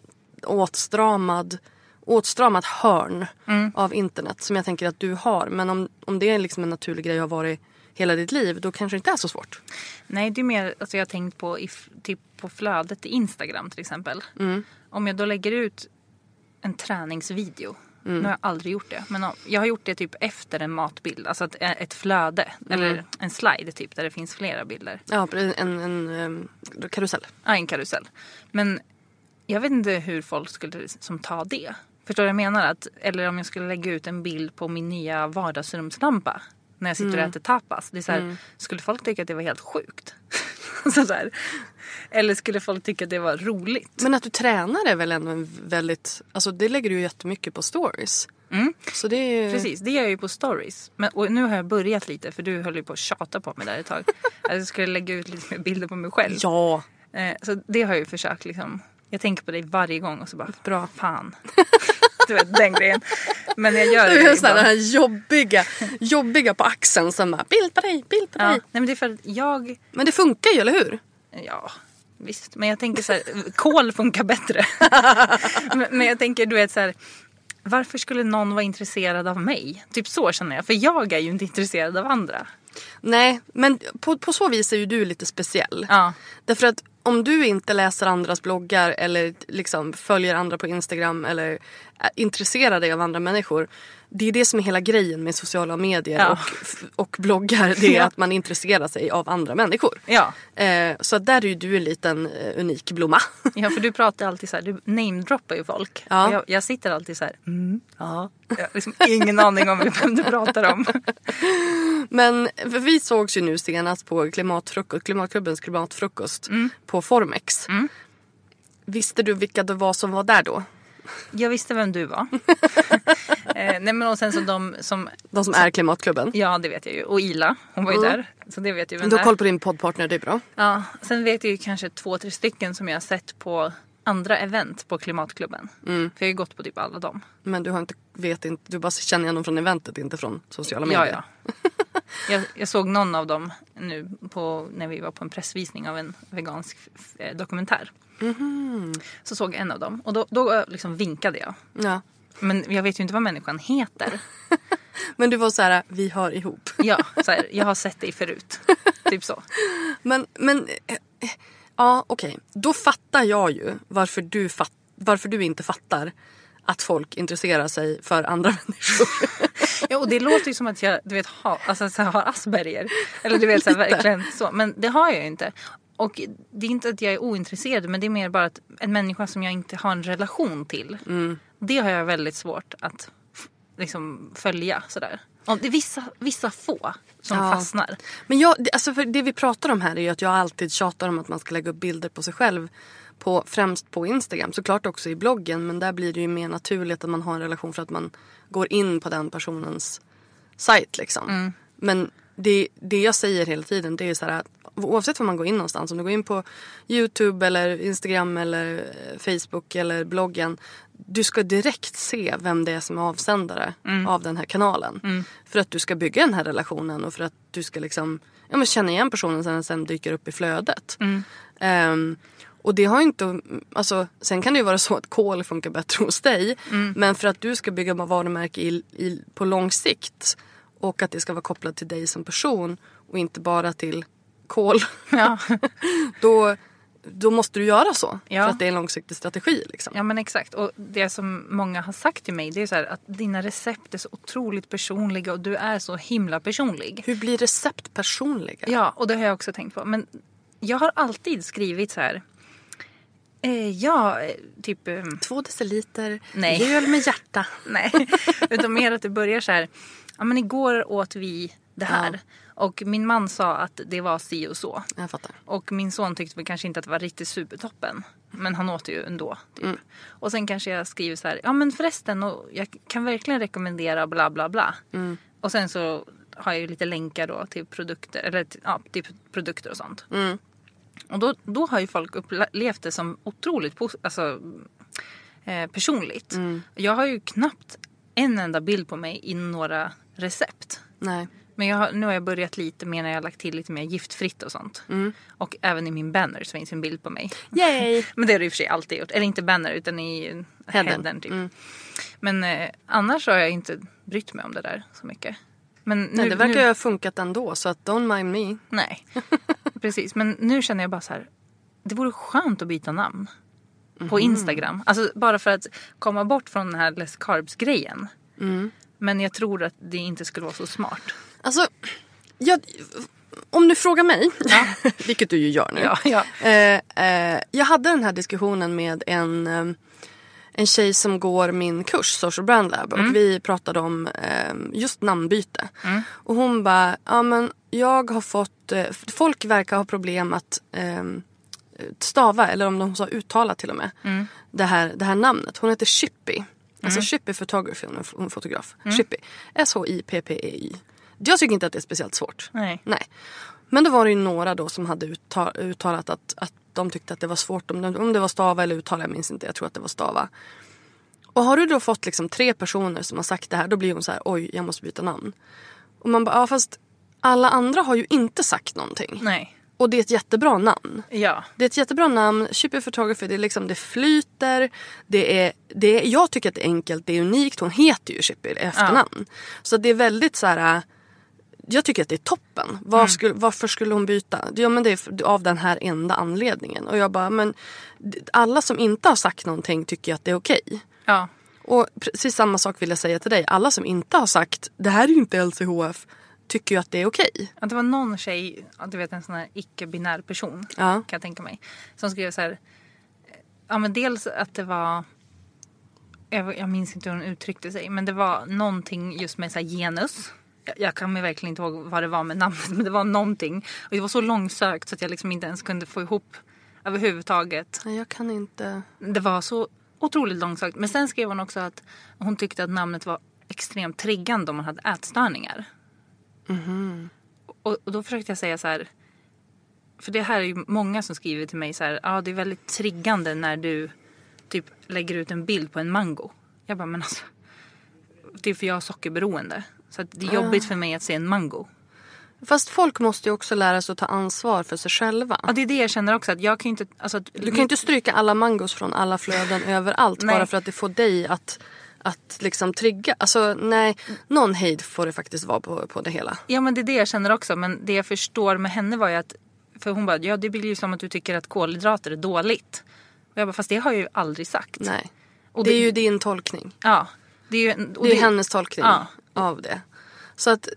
[SPEAKER 5] åtstramad åtstramad hörn mm. av internet som jag tänker att du har. Men om, om det är liksom en naturlig grej har varit hela ditt liv, då kanske det inte är så svårt. Nej,
[SPEAKER 6] det är mer, alltså jag har tänkt på, i, typ på flödet i Instagram till exempel. Mm. Om jag då lägger ut en träningsvideo. Mm. Nu har jag aldrig gjort det. Men jag har gjort det typ efter en matbild. Alltså ett, ett flöde. Mm. Eller en slide typ. Där det finns flera bilder.
[SPEAKER 5] Ja, en, en, en, en karusell.
[SPEAKER 6] Ja, en karusell. Men jag vet inte hur folk skulle som ta det. Förstår du vad jag menar? Att, eller om jag skulle lägga ut en bild på min nya vardagsrumslampa. När jag sitter mm. och äter tapas. Det är så här, mm. skulle folk tycka att det var helt sjukt? så där. Eller skulle folk tycka att det var roligt?
[SPEAKER 5] Men att du tränar är väl ändå en väldigt... Alltså det lägger du ju jättemycket på stories.
[SPEAKER 6] Mm.
[SPEAKER 5] Så det är...
[SPEAKER 6] Precis, det gör jag ju på stories. Men, och nu har jag börjat lite, för du höll ju på att tjata på mig där ett tag. Att jag skulle lägga ut lite mer bilder på mig själv.
[SPEAKER 5] Ja.
[SPEAKER 6] Eh, så det har jag ju försökt liksom. Jag tänker på dig varje gång och så bara, bra fan. Du vet, den grejen. Men jag gör det.
[SPEAKER 5] Du är sån här jobbiga, jobbiga på axeln som bara, bild på dig, bild på
[SPEAKER 6] ja.
[SPEAKER 5] dig.
[SPEAKER 6] Nej, men det är för att jag...
[SPEAKER 5] Men det funkar ju, eller hur?
[SPEAKER 6] Ja, visst. Men jag tänker så här, kol funkar bättre. men, men jag tänker, du vet så här, varför skulle någon vara intresserad av mig? Typ så känner jag. För jag är ju inte intresserad av andra.
[SPEAKER 5] Nej, men på, på så vis är ju du lite speciell.
[SPEAKER 6] Ja.
[SPEAKER 5] Därför att om du inte läser andras bloggar eller liksom följer andra på Instagram eller intressera dig av andra människor. Det är det som är hela grejen med sociala medier
[SPEAKER 6] Ja.
[SPEAKER 5] och, och bloggar. Det är
[SPEAKER 6] Ja.
[SPEAKER 5] att man intresserar sig av andra människor.
[SPEAKER 6] Ja.
[SPEAKER 5] Eh, så där är ju du en liten eh, unik blomma.
[SPEAKER 6] Ja, för du pratar alltid så här, du namedroppar ju folk.
[SPEAKER 5] Ja.
[SPEAKER 6] Och jag, jag sitter alltid så här, mm, ja. Jag har liksom ingen aning om vem du pratar om.
[SPEAKER 5] Men vi sågs ju nu senast på klimatfrukost, Klimatklubbens klimatfrukost
[SPEAKER 6] Mm.
[SPEAKER 5] på Formex. Visste du vilka det var som var där då?
[SPEAKER 6] Jag visste vem du var. eh, nej men och sen så de som,
[SPEAKER 5] De som är Klimatklubben.
[SPEAKER 6] ja det vet jag ju. Och Ila, hon var ju
[SPEAKER 5] Mm.
[SPEAKER 6] där. Så det vet jag vem
[SPEAKER 5] Du
[SPEAKER 6] det
[SPEAKER 5] har
[SPEAKER 6] är.
[SPEAKER 5] koll på din poddpartner, det är bra.
[SPEAKER 6] Ja, sen vet jag ju kanske två, tre stycken som jag har sett på andra event på Klimatklubben.
[SPEAKER 5] Mm.
[SPEAKER 6] För jag har ju gått på typ alla dem.
[SPEAKER 5] Men du har inte, vet inte, du bara känner igen dem från eventet, inte från sociala medier.
[SPEAKER 6] Ja, ja. Jag, jag såg någon av dem nu på, när vi var på en pressvisning av en vegansk eh, dokumentär.
[SPEAKER 5] Mm-hmm.
[SPEAKER 6] Så såg jag en av dem. Och då, då liksom vinkade jag.
[SPEAKER 5] Ja.
[SPEAKER 6] Men jag vet ju inte vad människan heter.
[SPEAKER 5] Men du var så här, vi hör ihop.
[SPEAKER 6] Ja, så här, jag har sett dig förut. Typ så.
[SPEAKER 5] Men, men eh, eh, ja okej. Då fattar jag ju varför du, fatt, varför du inte fattar att folk intresserar sig för andra människor.
[SPEAKER 6] Ja, och det låter ju som att jag, du vet, har, alltså, så här, har Asperger. Eller du vet, så här, verkligen så. Men det har jag ju inte. Och det är inte att jag är ointresserad, men det är mer bara att en människa som jag inte har en relation till.
[SPEAKER 5] Mm.
[SPEAKER 6] Det har jag väldigt svårt att liksom följa sådär. Och det är vissa, vissa få som
[SPEAKER 5] Ja.
[SPEAKER 6] fastnar.
[SPEAKER 5] Men jag, det- alltså för det vi pratar om här är ju att jag alltid tjatar om att man ska lägga upp bilder på sig själv. På, främst på Instagram, såklart också i bloggen. Men där blir det ju mer naturligt att man har en relation för att man går in på den personens sajt liksom.
[SPEAKER 6] Mm.
[SPEAKER 5] Men det, det jag säger hela tiden, det är så här att oavsett var man går in någonstans, om du går in på YouTube eller Instagram eller eh, Facebook eller bloggen, du ska direkt se vem det är som är avsändare av den här kanalen. För att du ska bygga den här relationen och för att du ska liksom, ja, men känna igen personen sen den sen dyker upp i flödet. Ehm, och det har inte, alltså, sen kan det ju vara så att kol funkar bättre hos dig. Men för att du ska bygga varumärke i, i, på lång sikt och att det ska vara kopplat till dig som person och inte bara till kol.
[SPEAKER 6] Ja.
[SPEAKER 5] då, då måste du göra så.
[SPEAKER 6] Ja.
[SPEAKER 5] För att det är en långsiktig strategi. Liksom.
[SPEAKER 6] Ja men exakt. Och det som många har sagt till mig, det är så här att dina recept är så otroligt personliga och du är så himla personlig.
[SPEAKER 5] Hur blir recept personliga?
[SPEAKER 6] Ja, och det har jag också tänkt på. Men jag har alltid skrivit så här. Eh, ja, eh, typ... Eh,
[SPEAKER 5] Två deciliter
[SPEAKER 6] Nej.
[SPEAKER 5] mjöl med hjärta.
[SPEAKER 6] nej, utan mer att det börjar så här. Ja men igår åt vi det här.
[SPEAKER 5] Ja.
[SPEAKER 6] Och min man sa att det var si och så.
[SPEAKER 5] Jag fattar.
[SPEAKER 6] Och min son tyckte väl kanske inte att det var riktigt supertoppen. Men han åt ju ändå. Typ.
[SPEAKER 5] Mm.
[SPEAKER 6] Och sen kanske jag skriver så här. Ja men förresten, och jag kan verkligen rekommendera bla bla bla.
[SPEAKER 5] Mm.
[SPEAKER 6] Och sen så har jag ju lite länkar då till produkter. Eller till, ja, till produkter och sånt.
[SPEAKER 5] Mm.
[SPEAKER 6] Och då, då har ju folk upplevt det som otroligt pos- alltså, eh, personligt.
[SPEAKER 5] Mm.
[SPEAKER 6] Jag har ju knappt en enda bild på mig i några recept.
[SPEAKER 5] Nej.
[SPEAKER 6] Men jag har, nu har jag börjat lite mer när jag har lagt till lite mer giftfritt och sånt.
[SPEAKER 5] Mm.
[SPEAKER 6] Och även i min banner så finns en bild på mig.
[SPEAKER 5] Yay!
[SPEAKER 6] Men det har du i och för sig alltid gjort. Eller inte banner utan i
[SPEAKER 5] Headern.
[SPEAKER 6] headern typ.
[SPEAKER 5] Mm.
[SPEAKER 6] Men eh, annars har jag inte brytt mig om det där så mycket. Men nu,
[SPEAKER 5] Nej, det verkar
[SPEAKER 6] nu,
[SPEAKER 5] ju ha funkat ändå, så att don't mind me.
[SPEAKER 6] Nej, precis. Men nu känner jag bara så här. Det vore skönt att byta namn. På Instagram. Alltså bara för att komma bort från den här less carbs-grejen.
[SPEAKER 5] Mm.
[SPEAKER 6] Men jag tror att det inte skulle vara så smart.
[SPEAKER 5] Alltså, jag, om du frågar mig, vilket du ju gör nu.
[SPEAKER 6] Ja, ja.
[SPEAKER 5] Eh, eh, jag hade den här diskussionen med en, eh, en tjej som går min kurs, Social Brand Lab.
[SPEAKER 6] Mm.
[SPEAKER 5] Och vi pratade om eh, just namnbyte. Mm. Och hon bara, ja men jag har fått, eh, folk verkar ha problem att eh, stava, eller om de sa uttala till och med, mm. det, här, det här namnet. Hon heter Shippy. Mm. Alltså Shippy Photography, hon är fotograf. Mm. Shippy. S H I P P E Y. Jag tycker inte att det är speciellt svårt.
[SPEAKER 6] Nej.
[SPEAKER 5] Nej. Men då var det ju några då som hade uttal- uttalat att, att de tyckte att det var svårt. Om det, om det var stava eller uttala, jag minns inte. Jag tror att det var stava. Och har du då fått liksom tre personer som har sagt det här, då blir hon så här, oj, jag måste byta namn. Och man bara, ja fast alla andra har ju inte sagt någonting.
[SPEAKER 6] Nej.
[SPEAKER 5] Och det är ett jättebra namn.
[SPEAKER 6] Ja.
[SPEAKER 5] Det är ett jättebra namn. Shippy Photography, det är liksom, det flyter. Det är, det är, jag tycker att det är enkelt, det är unikt. Hon heter ju Shippy i efternamn. Ja. Så det är väldigt så här. Jag tycker att det är toppen. Var
[SPEAKER 6] Mm.
[SPEAKER 5] skulle, varför skulle hon byta? Ja, men det är av den här enda anledningen. Och jag bara, men alla som inte har sagt någonting tycker att det är okej.
[SPEAKER 6] Ja.
[SPEAKER 5] Och precis samma sak vill jag säga till dig. Alla som inte har sagt, det här är ju inte L C H F, tycker ju att det är okej. Okay.
[SPEAKER 6] Att det var någon tjej, du vet en sån här icke-binär person,
[SPEAKER 5] ja.
[SPEAKER 6] kan jag tänka mig. Som skrev så här, ja men dels att det var, jag, jag minns inte hur hon uttryckte sig, men det var någonting just med så här genus. Jag, jag kan mig verkligen inte ihåg vad det var med namnet, men det var någonting. Och det var så långsökt så att jag liksom inte ens kunde få ihop överhuvudtaget.
[SPEAKER 5] Nej, jag kan inte.
[SPEAKER 6] Det var så otroligt långsökt. Men sen skrev hon också att hon tyckte att namnet var extremt triggande om man hade ätstörningar.
[SPEAKER 5] Mm-hmm.
[SPEAKER 6] Och, och då försökte jag säga så här, för det här är ju många som skriver till mig så här, ja det är väldigt triggande när du typ lägger ut en bild på en mango. Jag bara, men alltså, det är för jag har sockerberoende. Så att det är jobbigt för mig att se en mango.
[SPEAKER 5] Fast folk måste ju också lära sig att ta ansvar för sig själva.
[SPEAKER 6] Ja, det är det jag känner också. Att jag kan inte, alltså att,
[SPEAKER 5] du kan ju inte stryka alla mangos från alla flöden överallt. Nej. Bara för att det får dig att, att liksom trigga. Alltså nej, någon hejd får det faktiskt vara på, på det hela.
[SPEAKER 6] Ja, men det är det jag känner också. Men det jag förstår med henne var ju att, för hon bara, ja det blir ju som att du tycker att kolhydrater är dåligt. Och jag bara, fast det har jag ju aldrig sagt.
[SPEAKER 5] Nej, och det, det är ju din tolkning.
[SPEAKER 6] Ja. Det är, ju, och
[SPEAKER 5] det är
[SPEAKER 6] det,
[SPEAKER 5] hennes tolkning
[SPEAKER 6] ja.
[SPEAKER 5] av det. Så att,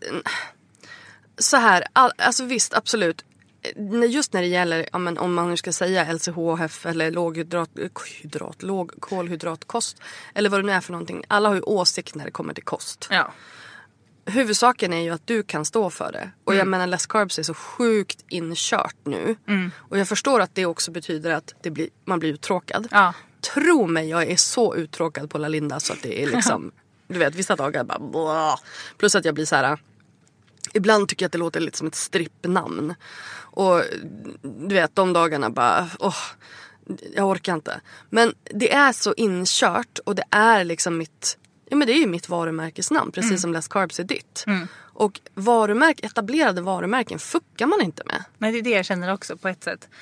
[SPEAKER 5] så här, all, alltså visst, absolut. Just när det gäller, ja, men om man nu ska säga L C H F eller låghydrat, hydrat, låg kolhydratkost. Eller vad det nu är för någonting. Alla har ju åsikt när det kommer till kost.
[SPEAKER 6] Ja.
[SPEAKER 5] Huvudsaken är ju att du kan stå för det. Och jag mm. menar, less carbs är så sjukt inkört nu.
[SPEAKER 6] Mm.
[SPEAKER 5] Och jag förstår att det också betyder att det blir, man blir uttråkad.
[SPEAKER 6] Ja.
[SPEAKER 5] Tro mig, jag är så uttråkad på LaLinda så att det är liksom, du vet, vissa dagar bara blah. Plus att jag blir så här, ibland tycker jag att det låter lite som ett strippnamn. Och du vet, de dagarna bara, åh, jag orkar inte. Men det är så inkört och det är liksom mitt, ja men det är ju mitt varumärkesnamn, precis mm. som less carbs är ditt.
[SPEAKER 6] Mm.
[SPEAKER 5] Och varumärk, etablerade varumärken fuckar man inte med.
[SPEAKER 6] Nej, det är det jag känner också på ett sätt.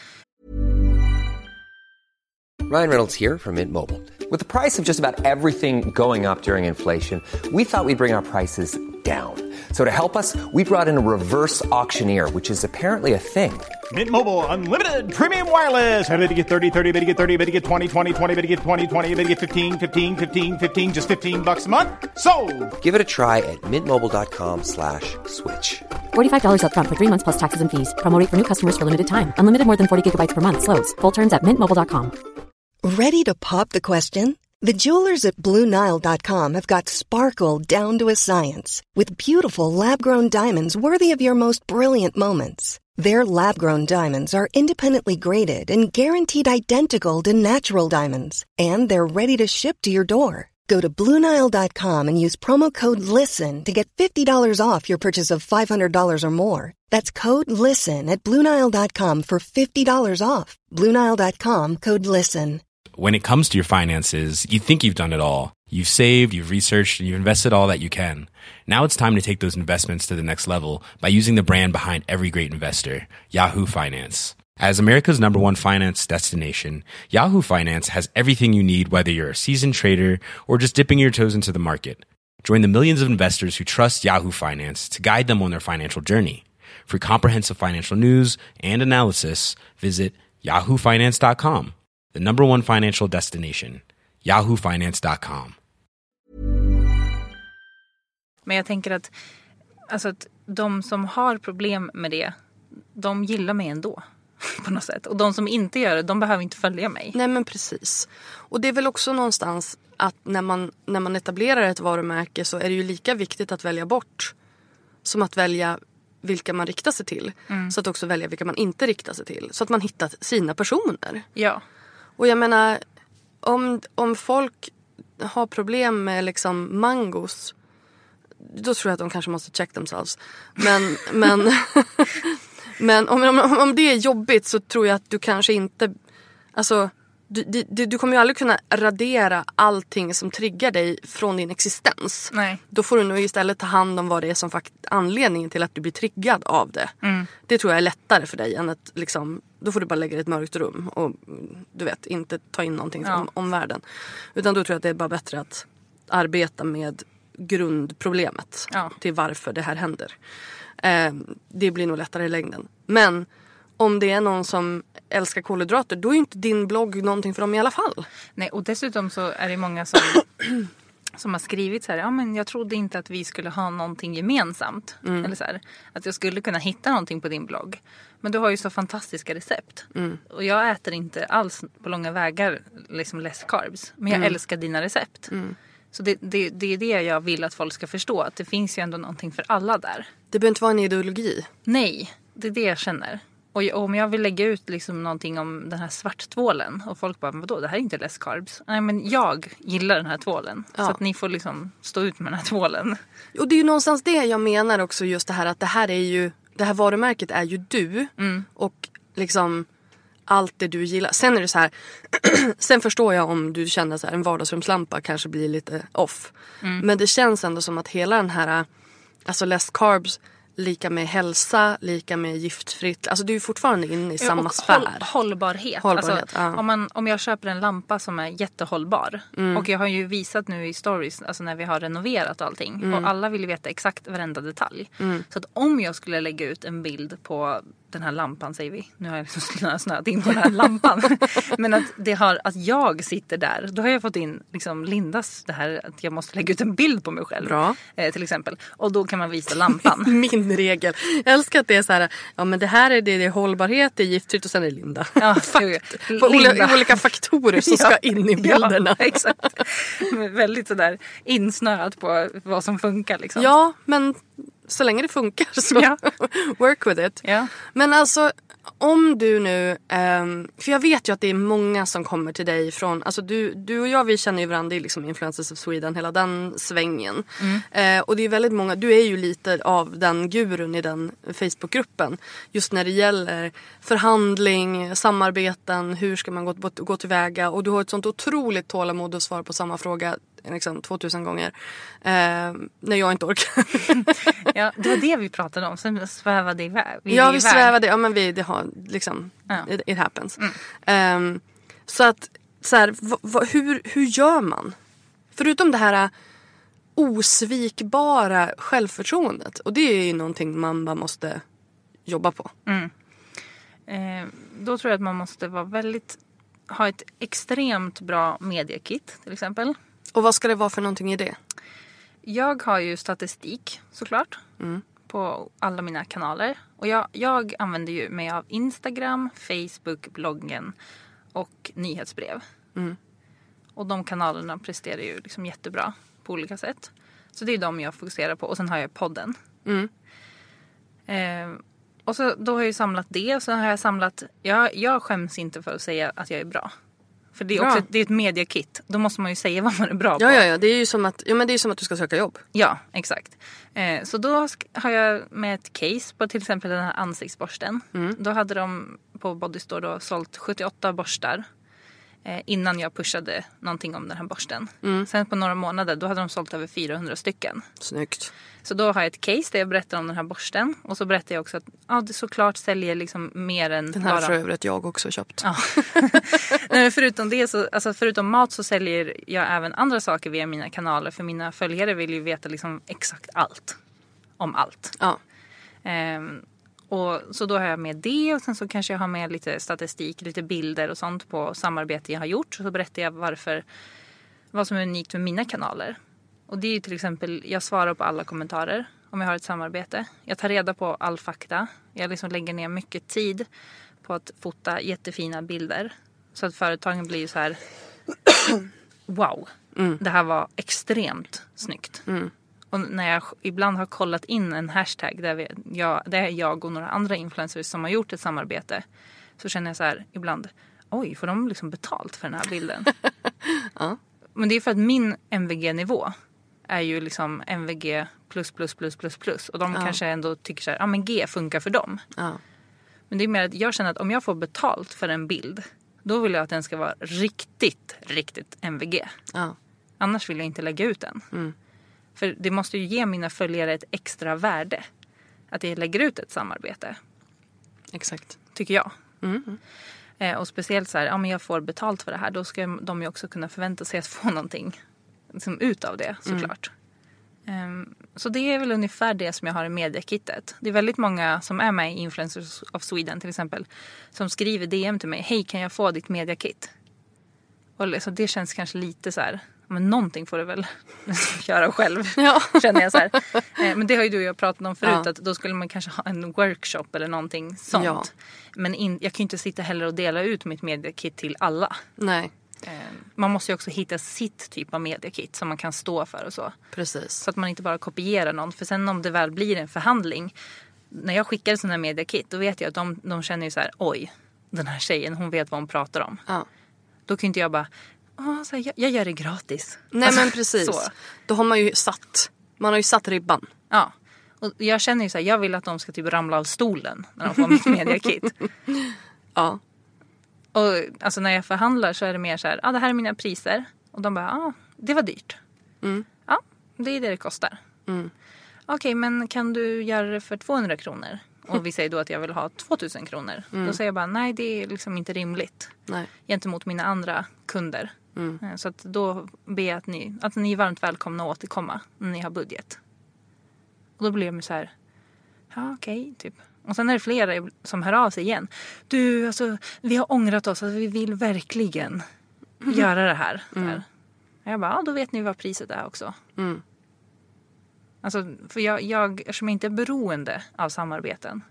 [SPEAKER 7] Ryan Reynolds here from Mint Mobile. With the price of just about everything going up during inflation, we thought we'd bring our prices down. So to help us, we brought in a reverse auctioneer, which is apparently a thing.
[SPEAKER 8] Mint Mobile Unlimited Premium Wireless. How to get thirty, thirty, how to get thirty, how to get twenty, twenty, twenty, how to get twenty, twenty, how to get fifteen, fifteen, fifteen, fifteen, just fifteen bucks a month? Sold!
[SPEAKER 7] Give it a try at mintmobile.com slash switch.
[SPEAKER 9] forty-five dollars up front for three months plus taxes and fees. Promo rate for new customers for limited time. Unlimited more than forty gigabytes per month. Slows full terms at mint mobile dot com.
[SPEAKER 10] Ready to pop the question? The jewelers at Blue Nile dot com have got sparkle down to a science with beautiful lab-grown diamonds worthy of your most brilliant moments. Their lab-grown diamonds are independently graded and guaranteed identical to natural diamonds, and they're ready to ship to your door. Go to Blue Nile dot com and use promo code LISTEN to get fifty dollars off your purchase of five hundred dollars or more. That's code LISTEN at Blue Nile dot com for fifty dollars off. Blue Nile dot com, code LISTEN.
[SPEAKER 11] When it comes to your finances, you think you've done it all. You've saved, you've researched, and you've invested all that you can. Now it's time to take those investments to the next level by using the brand behind every great investor, Yahoo Finance. As America's number one finance destination, Yahoo Finance has everything you need, whether you're a seasoned trader or just dipping your toes into the market. Join the millions of investors who trust Yahoo Finance to guide them on their financial journey. For comprehensive financial news and analysis, visit yahoo finance dot com. The number one financial destination, yahoo finance dot com.
[SPEAKER 6] Men jag tänker att, alltså att de som har problem med det, de gillar mig ändå på något sätt. Och de som inte gör det, de behöver inte följa mig.
[SPEAKER 5] Nej, men precis. Och det är väl också någonstans att när man, när man etablerar ett varumärke så är det ju lika viktigt att välja bort som att välja vilka man riktar sig till. Mm. Så att också välja vilka man inte riktar sig till. Så att man hittar sina personer.
[SPEAKER 6] Ja.
[SPEAKER 5] Och jag menar, om, om folk har problem med liksom mangos, då tror jag att de kanske måste check themselves. Men, men, men om, om, om det är jobbigt så tror jag att du kanske inte, alltså du, du, du kommer ju aldrig kunna radera allting som triggar dig från din existens.
[SPEAKER 6] Nej.
[SPEAKER 5] Då får du nog istället ta hand om vad det är som faktiskt anledningen till att du blir triggad av det.
[SPEAKER 6] Mm.
[SPEAKER 5] Det tror jag är lättare för dig än att liksom, då får du bara lägga dig i ett mörkt rum och du vet, inte ta in någonting
[SPEAKER 6] ja.
[SPEAKER 5] om, om världen. Utan då tror jag att det är bara bättre att arbeta med grundproblemet
[SPEAKER 6] ja.
[SPEAKER 5] till varför det här händer. Eh, det blir nog lättare i längden. Men om det är någon som älskar kolhydrater, då är ju inte din blogg någonting för dem i alla fall.
[SPEAKER 6] Nej, och dessutom så är det många som som har skrivit så här, ja men jag trodde inte att vi skulle ha någonting gemensamt. Mm. Eller så här, att jag skulle kunna hitta någonting på din blogg. Men du har ju så fantastiska recept. Mm. Och jag äter inte alls på långa vägar liksom less carbs. Men jag mm. älskar dina recept. Mm. Så det, det, det är det jag vill att folk ska förstå. Att det finns ju ändå någonting för alla där.
[SPEAKER 5] Det behöver inte vara en ideologi.
[SPEAKER 6] Nej, det är det jag känner. Och om jag vill lägga ut liksom någonting om den här svarttvålen och folk bara, vadå, det här är inte less carbs. Nej, men jag gillar den här tvålen. Ja. Så att ni får liksom stå ut med den här tvålen.
[SPEAKER 5] Och det är ju någonstans det jag menar också, just det här att det här är ju, det här varumärket är ju du. Mm. Och liksom allt det du gillar. Sen är det så här, sen förstår jag om du känner så här, en vardagsrumslampa kanske blir lite off. Mm. Men det känns ändå som att hela den här, alltså less carbs, lika med hälsa, lika med giftfritt. Alltså du är fortfarande inne i ja, samma sfär. Håll,
[SPEAKER 6] hållbarhet.
[SPEAKER 5] hållbarhet
[SPEAKER 6] alltså,
[SPEAKER 5] ja.
[SPEAKER 6] om, man, om jag köper en lampa som är jättehållbar. Mm. Och jag har ju visat nu i stories, alltså när vi har renoverat allting. Mm. Och alla vill veta exakt varenda detalj. Mm. Så att om jag skulle lägga ut en bild på den här lampan, säger vi. Nu har jag liksom snöat in på den här lampan. Men att, det har, att jag sitter där. Då har jag fått in liksom Lindas det här att jag måste lägga ut en bild på mig själv.
[SPEAKER 5] Bra.
[SPEAKER 6] Eh, till exempel. Och då kan man visa lampan.
[SPEAKER 5] Min regel. Jag älskar att det är så här. Ja men det här är det, det är hållbarhet, det är giftfritt och sen är det Linda. Ja, Fakt, på Linda. Olika faktorer som ska in i bilderna.
[SPEAKER 6] Ja, exakt. Väldigt sådär insnöat på vad som funkar liksom.
[SPEAKER 5] Ja, men så länge det funkar så ja. Work with it.
[SPEAKER 6] Ja.
[SPEAKER 5] Men alltså om du nu, um, för jag vet ju att det är många som kommer till dig från, alltså du, du och jag vi känner ju varandra i liksom Influencers of Sweden, hela den svängen. Mm. Uh, och det är väldigt många, du är ju lite av den gurun i den Facebookgruppen. Just när det gäller förhandling, samarbeten, hur ska man gå, gå tillväga. Och du har ett sånt otroligt tålamod att svara på samma fråga liksom tvåtusen gånger. Eh, när jag inte orkar.
[SPEAKER 6] Ja, det var det vi pratade om. Sen svävade iväg.
[SPEAKER 5] Vi ja, vi iväg. svävade. Ja, men vi, det har liksom, ja. it, it happens. Mm. Eh, så att, så här, v, v, hur, hur gör man? Förutom det här osvikbara självförtroendet. Och det är ju någonting man bara måste jobba på.
[SPEAKER 6] Mm. Eh, då tror jag att man måste vara väldigt, ha ett extremt bra mediekit till exempel.
[SPEAKER 5] Och vad ska det vara för någonting i det?
[SPEAKER 6] Jag har ju statistik såklart mm. på alla mina kanaler. Och jag, jag använder ju mig av Instagram, Facebook, bloggen och nyhetsbrev. Mm. Och de kanalerna presterar ju liksom jättebra på olika sätt. Så det är de jag fokuserar på. Och sen har jag podden. Mm. Eh, och så då har jag ju samlat det. Och så har jag samlat, jag, jag skäms inte för att säga att jag är bra. För det är också det är ett mediakit. Då måste man ju säga vad man är bra
[SPEAKER 5] ja,
[SPEAKER 6] på.
[SPEAKER 5] Ja, ja, det är ju som att, ja, men det är som att du ska söka jobb.
[SPEAKER 6] Ja, exakt. Eh, så då har jag med ett case på till exempel den här ansiktsborsten. Mm. Då hade de på Bodystore då sålt sjuttioåtta borstar. Eh, innan jag pushade någonting om den här borsten. Mm. Sen på några månader då hade de sålt över fyrahundra stycken.
[SPEAKER 5] Snyggt.
[SPEAKER 6] Så då har jag ett case där jag berättar om den här borsten. Och så berättar jag också att ja, det såklart säljer liksom mer än
[SPEAKER 5] den här
[SPEAKER 6] bara...
[SPEAKER 5] för övrigt jag också köpt.
[SPEAKER 6] Ja. Nej, men förutom det så, alltså förutom mat så säljer jag även andra saker via mina kanaler. För mina följare vill ju veta liksom exakt allt. Om allt.
[SPEAKER 5] Ja.
[SPEAKER 6] Ehm, och så då har jag med det och sen så kanske jag har med lite statistik, lite bilder och sånt på samarbete jag har gjort. Så berättar jag varför, vad som är unikt med mina kanaler. Och det är ju till exempel, jag svarar på alla kommentarer om jag har ett samarbete. Jag tar reda på all fakta. Jag liksom lägger ner mycket tid på att fota jättefina bilder. Så att företagen blir så här, wow, mm. det här var extremt snyggt. Mm. Och när jag ibland har kollat in en hashtag där, vi, jag, där jag och några andra influencers som har gjort ett samarbete. Så känner jag så här ibland, oj, får de liksom betalt för den här bilden? Ja. Men det är för att min M V G-nivå är ju liksom M V G plus plus plus plus plus. Och de ja. kanske ändå tycker så här, ja men G funkar för dem. Ja. Men det är mer att jag känner att om jag får betalt för en bild, då vill jag att den ska vara riktigt, riktigt M V G. Ja. Annars vill jag inte lägga ut den. Mm. För det måste ju ge mina följare ett extra värde. Att jag lägger ut ett samarbete.
[SPEAKER 5] Exakt.
[SPEAKER 6] Tycker jag.
[SPEAKER 5] Mm.
[SPEAKER 6] Eh, och speciellt så här, ja men jag får betalt för det här. Då ska de ju också kunna förvänta sig att få någonting liksom, ut av det såklart. Mm. Um, så det är väl ungefär det som jag har i mediakittet. Det är väldigt många som är med i Influencers of Sweden till exempel. Som skriver D M till mig. Hej, kan jag få ditt mediakit? Och så det känns kanske lite så här. men någonting får du väl göra själv,
[SPEAKER 5] Ja.
[SPEAKER 6] känner jag så här. Men det har ju du och jag pratat om förut,
[SPEAKER 5] Ja.
[SPEAKER 6] att då skulle man kanske ha en workshop eller någonting sånt.
[SPEAKER 5] Ja.
[SPEAKER 6] Men in, jag kan ju inte sitta heller och dela ut mitt mediakit till alla.
[SPEAKER 5] Nej,
[SPEAKER 6] Man måste ju också hitta sitt typ av mediakit som man kan stå för och så.
[SPEAKER 5] precis.
[SPEAKER 6] Så att man inte bara kopierar någon. För sen om det väl blir en förhandling, när jag skickar sådana här mediakit, då vet jag att de, de känner ju så här, oj, den här tjejen, hon vet vad hon pratar om.
[SPEAKER 5] Ja.
[SPEAKER 6] Då kan inte jag bara, Åh, så här, jag, jag gör det gratis.
[SPEAKER 5] Nej
[SPEAKER 6] Alltså,
[SPEAKER 5] men precis.
[SPEAKER 6] så.
[SPEAKER 5] Då har man ju satt, man har ju satt ribban.
[SPEAKER 6] Ja. Och jag känner ju så här, jag vill att de ska typ ramla av stolen när de får mitt mediakit.
[SPEAKER 5] Ja.
[SPEAKER 6] Och alltså när jag förhandlar så är det mer så här, ja ah, det här är mina priser. Och de bara, ja ah, det var dyrt.
[SPEAKER 5] Mm.
[SPEAKER 6] Ja, det är det det kostar.
[SPEAKER 5] Mm.
[SPEAKER 6] Okej, okay, men kan du göra det för tvåhundra kronor? Och vi säger då att jag vill ha tvåtusen kronor. Mm. Då säger jag bara, nej det är liksom inte rimligt.
[SPEAKER 5] Nej.
[SPEAKER 6] Gentemot mina andra kunder.
[SPEAKER 5] Mm.
[SPEAKER 6] Så att då ber jag att ni, att ni är varmt välkomna att återkomma när ni har budget. Och då blir de så här, ja okej, okay, typ. Och sen är det flera som hör av sig igen. Du, alltså, vi har ångrat oss. Alltså, vi vill verkligen mm. göra det här. Mm. Jag bara, ja, då vet ni vad priset är också.
[SPEAKER 5] Mm.
[SPEAKER 6] Alltså, för jag, jag, eftersom jag inte är beroende av samarbeten.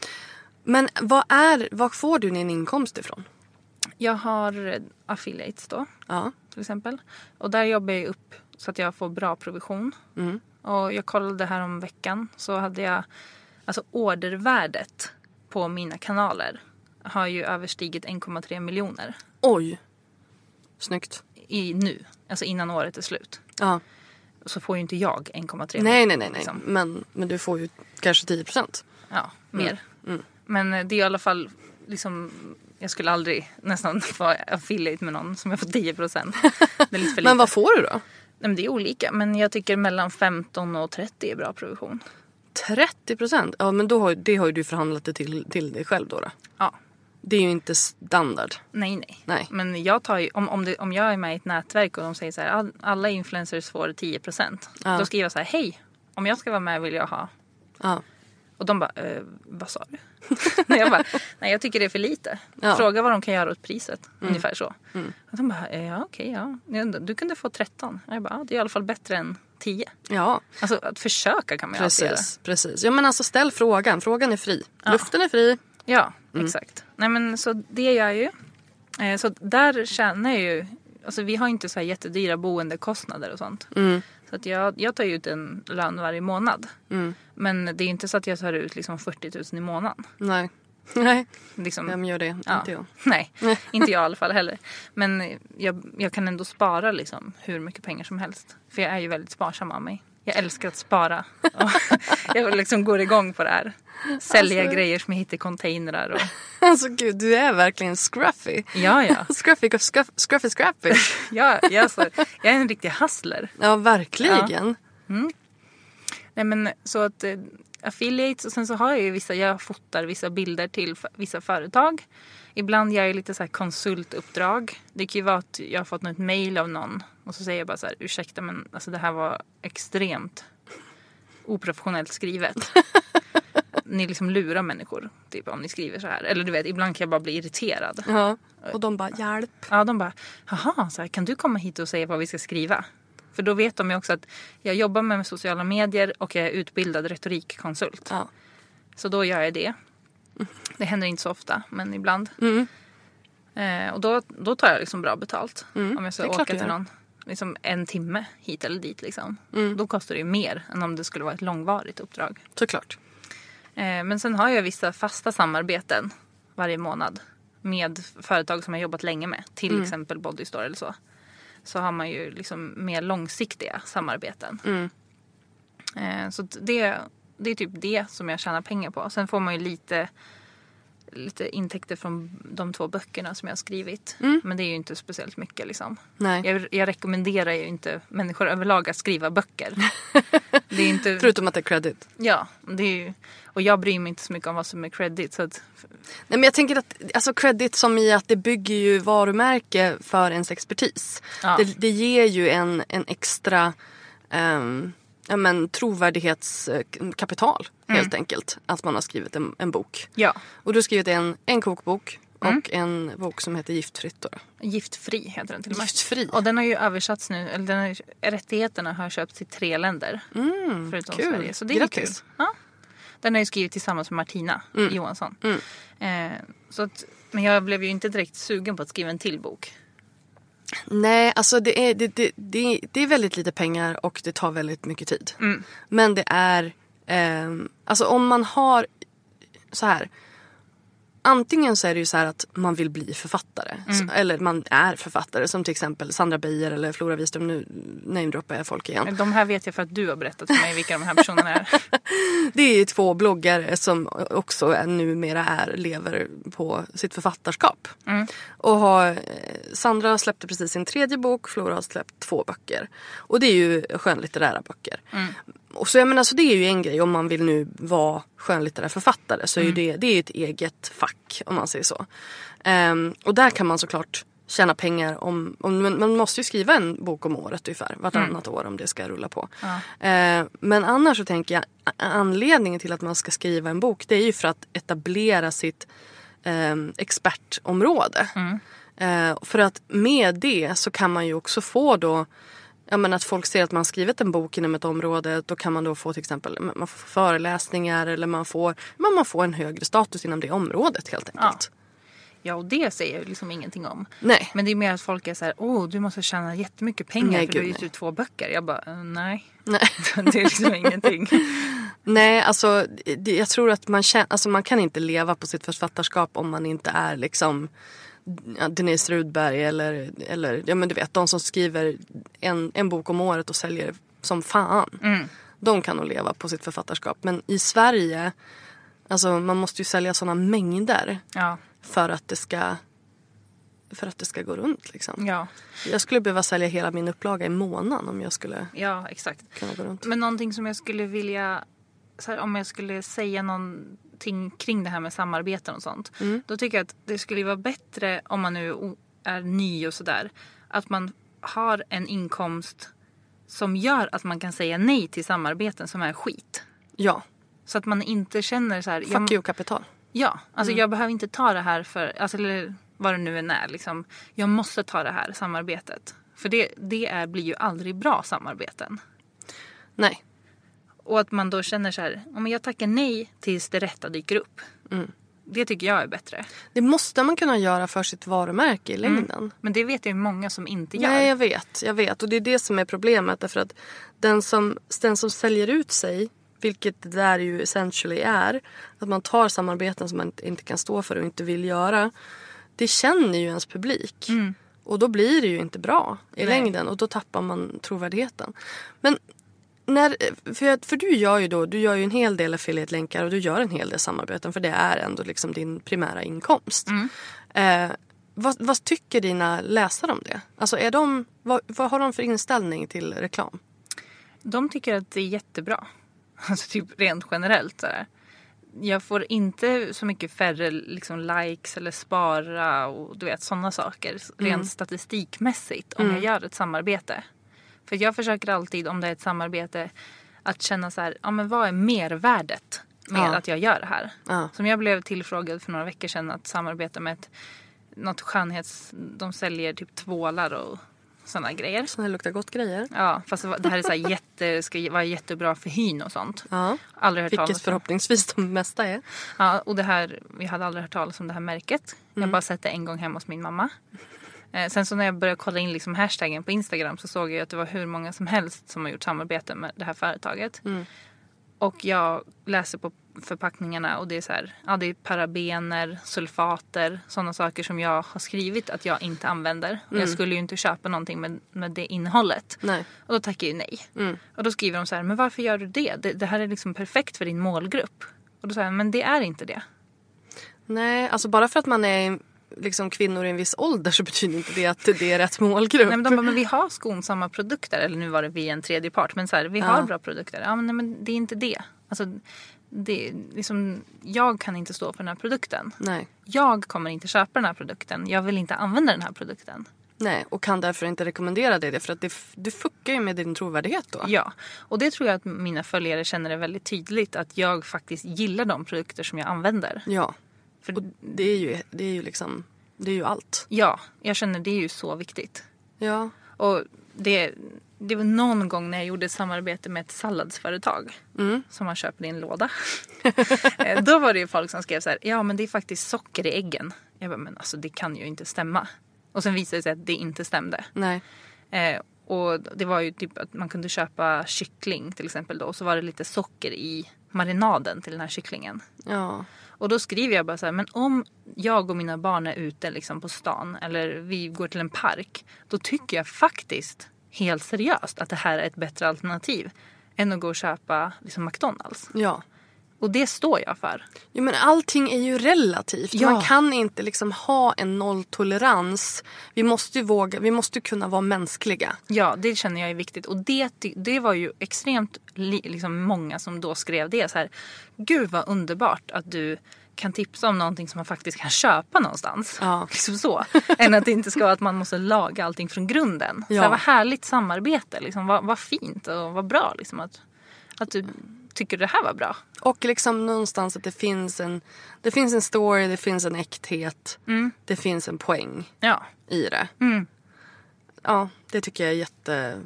[SPEAKER 5] Men vad är, vad får du din inkomst ifrån?
[SPEAKER 6] Jag har affiliates då,
[SPEAKER 5] ja.
[SPEAKER 6] till exempel. Och där jobbar jag upp så att jag får bra provision.
[SPEAKER 5] Mm.
[SPEAKER 6] Och jag kollade här om veckan, så hade jag, alltså ordervärdet på mina kanaler har ju överstigit en komma tre miljoner.
[SPEAKER 5] Oj, snyggt.
[SPEAKER 6] I nu, alltså innan året är slut.
[SPEAKER 5] Ja.
[SPEAKER 6] Så får ju inte jag en komma tre
[SPEAKER 5] nej,
[SPEAKER 6] miljoner.
[SPEAKER 5] Nej, nej, nej.
[SPEAKER 6] Liksom.
[SPEAKER 5] Men, men du får ju kanske tio procent.
[SPEAKER 6] Ja, mer.
[SPEAKER 5] Mm. Mm.
[SPEAKER 6] Men det är i alla fall liksom, jag skulle aldrig nästan vara affiliate med någon som jag får tio procent. Det är lite för lite.
[SPEAKER 5] Men vad får du då?
[SPEAKER 6] Nej, men det är olika, men jag tycker mellan femton och trettio är bra provision.
[SPEAKER 5] trettio procent? Ja, men då har, det har ju du förhandlat det till, till dig själv då, då.
[SPEAKER 6] Ja.
[SPEAKER 5] Det är ju inte standard.
[SPEAKER 6] Nej, nej.
[SPEAKER 5] nej.
[SPEAKER 6] Men jag tar ju, om, om, det, om jag är med i ett nätverk och de säger så här, alla influencers får tio procent. Ja. Då skriver jag så här, hej, om jag ska vara med vill jag ha.
[SPEAKER 5] Ja.
[SPEAKER 6] Och de bara, eh, vad sa du? nej, jag bara, nej jag tycker det är för lite.
[SPEAKER 5] Ja.
[SPEAKER 6] Fråga vad de kan göra åt priset. Mm. Ungefär så.
[SPEAKER 5] Mm.
[SPEAKER 6] Och de bara, eh, ja okej, ja. Du kunde få tretton. Jag bara, ja, det är i alla fall bättre än tio.
[SPEAKER 5] Ja.
[SPEAKER 6] Alltså att försöka kan man ju
[SPEAKER 5] precis,
[SPEAKER 6] alltid göra.
[SPEAKER 5] Precis. Ja men alltså ställ frågan. Frågan är fri. Ja. Luften är fri.
[SPEAKER 6] Ja, mm. exakt. Nej men så det gör jag ju. Eh, så där tjänar jag ju, alltså vi har inte så här jättedyra boendekostnader och sånt.
[SPEAKER 5] Mm.
[SPEAKER 6] Så att jag, jag tar ut en lön varje månad.
[SPEAKER 5] Mm.
[SPEAKER 6] Men det är inte så att jag tar ut liksom fyrtio tusen i månaden.
[SPEAKER 5] Nej. Nej.
[SPEAKER 6] Liksom,
[SPEAKER 5] vem gör det?
[SPEAKER 6] Ja,
[SPEAKER 5] inte jag.
[SPEAKER 6] Nej, inte jag i alla fall heller. Men jag, jag kan ändå spara liksom hur mycket pengar som helst. För jag är ju väldigt sparsam av mig. Jag älskar att spara. Jag liksom går igång på det här. Sälja alltså, grejer som jag hittar i containrar. Och...
[SPEAKER 5] Alltså gud, du är verkligen scruffy.
[SPEAKER 6] Ja, ja.
[SPEAKER 5] Scruffy, scruff, scruffy, scrappy.
[SPEAKER 6] ja, jag, alltså, jag är en riktig hustler.
[SPEAKER 5] Ja, verkligen.
[SPEAKER 6] Ja. Mm. Nej, men så att eh, affiliates, och sen så har jag ju vissa, jag fotar vissa bilder till f- vissa företag. Ibland gör jag lite så här konsultuppdrag. Det kan ju vara att jag har fått något mejl av någon och så säger jag bara så här, ursäkta men alltså det här var extremt oprofessionellt skrivet. Ni liksom lurar människor typ om ni skriver så här. Eller du vet, ibland kan jag bara bli irriterad.
[SPEAKER 5] Ja, och de bara, hjälp.
[SPEAKER 6] Ja, de bara, jaha, så här, kan du komma hit och säga vad vi ska skriva? För då vet de ju också att jag jobbar med sociala medier och jag är utbildad retorikkonsult.
[SPEAKER 5] Ja.
[SPEAKER 6] Så då gör jag det. Det händer inte så ofta, men ibland.
[SPEAKER 5] Mm.
[SPEAKER 6] Eh, och då, då tar jag liksom bra betalt.
[SPEAKER 5] Mm.
[SPEAKER 6] Om jag ska åka till någon liksom en timme hit eller dit. Liksom.
[SPEAKER 5] Mm.
[SPEAKER 6] Då kostar det ju mer än om det skulle vara ett långvarigt uppdrag.
[SPEAKER 5] Såklart.
[SPEAKER 6] Eh, men sen har jag vissa fasta samarbeten varje månad. Med företag som jag jobbat länge med. Till mm. exempel Bodystore eller så. Så har man ju liksom mer långsiktiga samarbeten.
[SPEAKER 5] Mm.
[SPEAKER 6] Eh, så det, det är typ det som jag tjänar pengar på. Sen får man ju lite, lite intäkter från de två böckerna som jag har skrivit. Mm. Men det är ju inte speciellt mycket liksom.
[SPEAKER 5] Nej.
[SPEAKER 6] Jag, jag rekommenderar ju inte människor överlag att skriva böcker. Det är inte...
[SPEAKER 5] Förutom att det är credit.
[SPEAKER 6] Ja, det är ju... Och jag bryr mig inte så mycket om vad som är credit. Så att...
[SPEAKER 5] Nej, men jag tänker att alltså credit som i att det bygger ju varumärke för ens expertis.
[SPEAKER 6] Ja.
[SPEAKER 5] Det, det ger ju en, en extra um, ja, men, trovärdighetskapital helt mm. enkelt. Att man har skrivit en, en bok.
[SPEAKER 6] Ja.
[SPEAKER 5] Och du har skrivit en, en kokbok Mm. Och en bok som heter Giftfritt då.
[SPEAKER 6] Giftfri heter den till och med.
[SPEAKER 5] Giftfri.
[SPEAKER 6] Och den har ju översatts nu. Eller den har, rättigheterna har köpts i tre länder.
[SPEAKER 5] Mm,
[SPEAKER 6] förutom
[SPEAKER 5] kul.
[SPEAKER 6] Sverige. Så det är
[SPEAKER 5] Grattis.
[SPEAKER 6] kul. Ja. Den har ju skrivit tillsammans med Martina
[SPEAKER 5] Mm.
[SPEAKER 6] Johansson.
[SPEAKER 5] Mm.
[SPEAKER 6] Eh, så att, men jag blev ju inte direkt sugen på att skriva en till bok.
[SPEAKER 5] Nej, alltså det är, det, det, det, det är väldigt lite pengar och det tar väldigt mycket tid.
[SPEAKER 6] Mm.
[SPEAKER 5] Men det är, eh, alltså om man har så här, antingen så är det ju så här att man vill bli författare.
[SPEAKER 6] Mm.
[SPEAKER 5] Så, eller man är författare, som till exempel Sandra Beijer eller Flora Wiström. Nu namedroppar jag folk igen.
[SPEAKER 6] De här vet jag för att du har berättat för mig vilka de här personerna är.
[SPEAKER 5] Det är två bloggare som också är, numera är, lever på sitt författarskap.
[SPEAKER 6] Mm.
[SPEAKER 5] Och har, Sandra släppte precis sin tredje bok, Flora har släppt två böcker. Och det är ju skönlitterära böcker. Mm. Och så jag menar, så det är ju en grej om man vill nu vara skönlitterär författare, så är mm. ju det, det är ett eget fack om man säger så. Um, och där kan man såklart tjäna pengar om, om man måste ju skriva en bok om året ungefär, vartannat mm. år om det ska rulla på. Ja. Uh, men annars så tänker jag, anledningen till att man ska skriva en bok, det är ju för att etablera sitt um, expertområde. Mm. Uh, för att med det så kan man ju också få då, ja, men att folk ser att man skrivit en bok inom ett område, då kan man då få till exempel man får föreläsningar eller man får, man, man får en högre status inom det området helt enkelt.
[SPEAKER 6] Ja, ja och det säger jag liksom ingenting om.
[SPEAKER 5] Nej.
[SPEAKER 6] Men det är mer att folk är så här, åh du måste tjäna jättemycket pengar
[SPEAKER 5] nej,
[SPEAKER 6] för
[SPEAKER 5] gud,
[SPEAKER 6] du har gett
[SPEAKER 5] nej.
[SPEAKER 6] ut två böcker. Jag bara, uh, nej.
[SPEAKER 5] Nej.
[SPEAKER 6] Det är liksom ingenting.
[SPEAKER 5] Nej, alltså det, jag tror att man, kän, alltså man kan inte leva på sitt författarskap om man inte är liksom Denise Rudberg eller, eller ja men du vet, de som skriver en, en bok om året och säljer som fan. Mm. De kan nog leva på sitt författarskap. Men i Sverige, alltså man måste ju sälja sådana mängder
[SPEAKER 6] ja.
[SPEAKER 5] för att det ska för att det ska gå runt liksom.
[SPEAKER 6] Ja.
[SPEAKER 5] Jag skulle behöva sälja hela min upplaga i månaden om jag skulle
[SPEAKER 6] ja, exakt.
[SPEAKER 5] kunna gå runt.
[SPEAKER 6] Men någonting som jag skulle vilja, så här, om jag skulle säga någon ting kring det här med samarbeten och sånt. Mm. Då tycker jag att det skulle vara bättre om man nu är ny och sådär. Att man har en inkomst som gör att man kan säga nej till samarbeten som är skit.
[SPEAKER 5] Ja.
[SPEAKER 6] Så att man inte känner så här.
[SPEAKER 5] Fuck jag, you kapital.
[SPEAKER 6] Ja, alltså
[SPEAKER 5] mm.
[SPEAKER 6] jag behöver inte ta det här för, alltså eller vad det nu än är liksom. Jag måste ta det här samarbetet. För det, det är, blir ju aldrig bra samarbeten.
[SPEAKER 5] Nej.
[SPEAKER 6] Och att man då känner så här, om jag tackar nej tills det rätta dyker upp. Mm. Det tycker jag är bättre.
[SPEAKER 5] Det måste man kunna göra för sitt varumärke i längden. Mm.
[SPEAKER 6] Men det vet jag ju många som inte gör.
[SPEAKER 5] Nej, jag vet. Jag vet. Och det är det som är problemet. Därför att den som, den som säljer ut sig, vilket det där ju essentially är, att man tar samarbeten som man inte kan stå för och inte vill göra. Det känner ju ens publik. Mm. Och då blir det ju inte bra i Nej. längden. Och då tappar man trovärdigheten. Men När, för, för du gör ju då, du gör ju en hel del affiliate-länkar och du gör en hel del samarbeten, för det är ändå liksom din primära inkomst. Mm. Eh, vad, vad tycker dina läsare om det? Alltså är de, vad, vad har de för inställning till reklam?
[SPEAKER 6] De tycker att det är jättebra. Alltså typ rent generellt. Sådär. Jag får inte så mycket färre liksom, likes eller spara och du vet sådana saker. Rent mm. statistikmässigt om mm. jag gör ett samarbete. För jag försöker alltid, om det är ett samarbete, att känna så här, ja men vad är mervärdet med ja. att jag gör det här? Ja. Som jag blev tillfrågad för några veckor sedan att samarbeta med ett, något skönhets, de säljer typ tvålar och sådana grejer.
[SPEAKER 5] Sådana luktar gott grejer.
[SPEAKER 6] Ja, fast det här är så här jätte, ska vara jättebra för hyn och sånt. Ja. Aldrig hört
[SPEAKER 5] Vilket
[SPEAKER 6] talas om.
[SPEAKER 5] förhoppningsvis de mesta är.
[SPEAKER 6] Ja, och det här, vi hade aldrig hört talas om det här märket. Mm. Jag bara sett det en gång hemma hos min mamma. Eh, sen så när jag började kolla in liksom hashtaggen på Instagram så såg jag att det var hur många som helst som har gjort samarbete med det här företaget. Mm. Och jag läser på förpackningarna och det är så här, ja det är parabener, sulfater, sådana saker som jag har skrivit att jag inte använder. Mm. Och jag skulle ju inte köpa någonting med, med det innehållet.
[SPEAKER 5] Nej.
[SPEAKER 6] Och då tackar jag ju nej. Mm. Och då skriver de så här, men varför gör du det? det? Det här är liksom perfekt för din målgrupp. Och då säger jag, men det är inte det.
[SPEAKER 5] Nej, alltså bara för att man är liksom kvinnor i en viss ålder så betyder inte det att det är rätt målgrupp.
[SPEAKER 6] Nej, men de bara, men vi har skonsamma produkter. Eller nu var det via en tredje part. Men så här, vi har ja. bra produkter. Ja, men, nej, men det är inte det. Alltså, det liksom, jag kan inte stå för den här produkten.
[SPEAKER 5] Nej.
[SPEAKER 6] Jag kommer inte köpa den här produkten. Jag vill inte använda den här produkten.
[SPEAKER 5] Nej, och kan därför inte rekommendera det. För att det, det fuckar ju med din trovärdighet då.
[SPEAKER 6] Ja, och det tror jag att mina följare känner det väldigt tydligt. Att jag faktiskt gillar de produkter som jag använder.
[SPEAKER 5] Ja.
[SPEAKER 6] För
[SPEAKER 5] och det är ju, det är ju liksom, det är ju allt.
[SPEAKER 6] Ja, jag känner det är ju så viktigt.
[SPEAKER 5] Ja.
[SPEAKER 6] Och det, det var någon gång när jag gjorde ett samarbete med ett salladsföretag mm. som man köper i en låda. Då var det ju folk som skrev så här, ja men det är faktiskt socker i äggen. Jag bara, men alltså det kan ju inte stämma. Och sen visade det sig att det inte stämde.
[SPEAKER 5] Nej.
[SPEAKER 6] Eh, och det var ju typ att man kunde köpa kyckling till exempel då. Och så var det lite socker i marinaden till den här kycklingen.
[SPEAKER 5] Ja.
[SPEAKER 6] Och då skriver jag bara så här, men om jag och mina barn är ute liksom på stan eller vi går till en park, då tycker jag faktiskt helt seriöst att det här är ett bättre alternativ än att gå och köpa liksom McDonalds.
[SPEAKER 5] Ja.
[SPEAKER 6] Och det står jag för.
[SPEAKER 5] Jo, men allting är ju relativt.
[SPEAKER 6] Ja.
[SPEAKER 5] Man kan inte liksom ha en nolltolerans. Vi måste ju våga, vi måste kunna vara mänskliga.
[SPEAKER 6] Ja, det känner jag är viktigt. Och det, det var ju extremt liksom många som då skrev det så här. Gud vad underbart att du kan tipsa om någonting som man faktiskt kan köpa någonstans.
[SPEAKER 5] Ja.
[SPEAKER 6] Liksom så. Än att det inte ska vara att man måste laga allting från grunden. Ja. Så här, vad härligt samarbete. Liksom, vad, vad fint och vad bra liksom, att, att du tycker det här var bra.
[SPEAKER 5] Och liksom någonstans att det finns en, det finns en story, det finns en äkthet. Mm. Det finns en poäng
[SPEAKER 6] ja.
[SPEAKER 5] i det.
[SPEAKER 6] Mm.
[SPEAKER 5] Ja, det tycker jag är jättebra.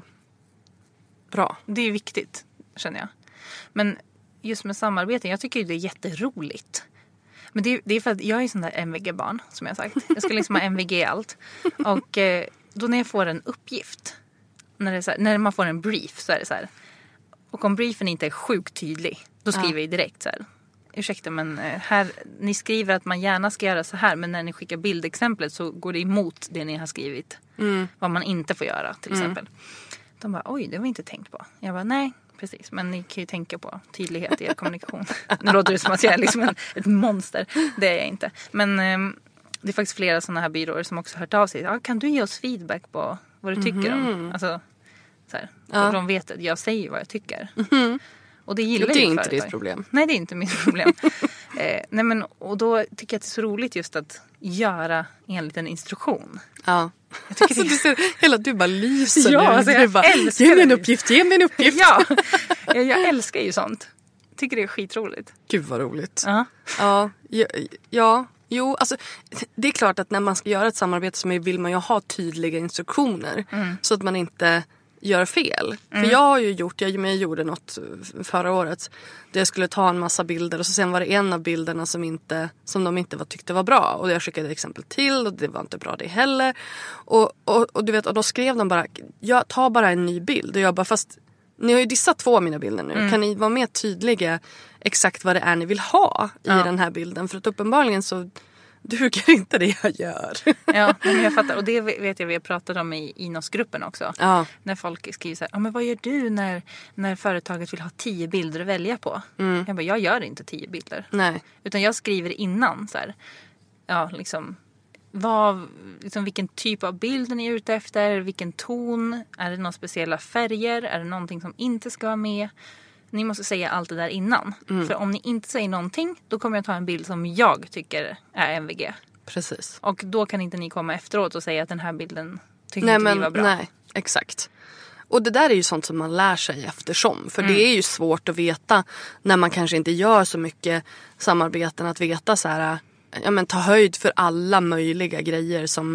[SPEAKER 6] Det är viktigt, känner jag. Men just med samarbete, jag tycker det är jätteroligt. Men det, det är för att jag är sån där M V G-barn, som jag sagt. Jag ska liksom ha M V G allt. Och eh, då när jag får en uppgift, när, det är så här, när man får en brief så är det så här. Och om briefen inte är sjukt tydlig, då skriver ja. jag direkt så här. Ursäkta, men här, ni skriver att man gärna ska göra så här, men när ni skickar bildexemplet så går det emot det ni har skrivit. Mm. Vad man inte får göra, till exempel. Mm. De bara, oj, det var inte tänkt på. Jag bara, nej, precis. Men ni kan ju tänka på tydlighet i er kommunikation. Nu låter det som att jag är liksom en, ett monster. Det är jag inte. Men um, det är faktiskt flera sådana här byråer som också hört av sig. Ja, kan du ge oss feedback på vad du tycker mm. om? Alltså, så här. Ja. De vet att jag säger vad jag tycker. Mm. Och det gillar
[SPEAKER 5] det är
[SPEAKER 6] ju
[SPEAKER 5] inte
[SPEAKER 6] företag.
[SPEAKER 5] ditt problem.
[SPEAKER 6] Nej, det är inte mitt problem. eh, nej, men, och då tycker jag att det är så roligt just att göra en liten instruktion.
[SPEAKER 5] Ja.
[SPEAKER 6] Jag tycker
[SPEAKER 5] alltså,
[SPEAKER 6] det...
[SPEAKER 5] du ser, hela du bara lyser
[SPEAKER 6] ja,
[SPEAKER 5] nu.
[SPEAKER 6] Alltså, jag
[SPEAKER 5] bara,
[SPEAKER 6] älskar
[SPEAKER 5] ge mig en
[SPEAKER 6] det.
[SPEAKER 5] uppgift, ge mig en uppgift.
[SPEAKER 6] ja, jag, jag älskar ju sånt. Tycker det är skitroligt.
[SPEAKER 5] Gud vad roligt.
[SPEAKER 6] Uh-huh.
[SPEAKER 5] Ja, ja, ja. Jo, alltså det är klart att när man ska göra ett samarbete så vill man ju ha tydliga instruktioner. Mm. Så att man inte gör fel. Mm. För jag har ju gjort, jag, jag gjorde något förra året där jag skulle ta en massa bilder och så sen var det en av bilderna som, inte, som de inte var, tyckte var bra. Och jag skickade exempel till och det var inte bra det heller. Och, och, och du vet, och då skrev de bara, jag tar bara en ny bild. Och jag bara, fast ni har ju dissat två av mina bilder nu. Mm. Kan ni vara mer tydliga exakt vad det är ni vill ha i ja. den här bilden? För att uppenbarligen så duger inte det jag gör.
[SPEAKER 6] Ja, men jag fattar. Och det vet jag vi har pratat om i Inos-gruppen också.
[SPEAKER 5] Ja.
[SPEAKER 6] När folk skriver så här, ja, men vad gör du när, när företaget vill ha tio bilder att välja på? Mm. Jag bara, jag gör inte tio bilder.
[SPEAKER 5] Nej.
[SPEAKER 6] Utan jag skriver innan så här, ja liksom, vad, liksom vilken typ av bild ni är ute efter, vilken ton, är det några speciella färger, är det någonting som inte ska vara med? Ni måste säga allt det där innan. Mm. För om ni inte säger någonting, då kommer jag ta en bild som jag tycker är M V G.
[SPEAKER 5] Precis.
[SPEAKER 6] Och då kan inte ni komma efteråt och säga att den här bilden tycker
[SPEAKER 5] nej,
[SPEAKER 6] inte
[SPEAKER 5] men,
[SPEAKER 6] vi var bra.
[SPEAKER 5] Nej, exakt. Och det där är ju sånt som man lär sig eftersom. För mm. det är ju svårt att veta när man kanske inte gör så mycket samarbeten. Att veta så här, ja men ta höjd för alla möjliga grejer som,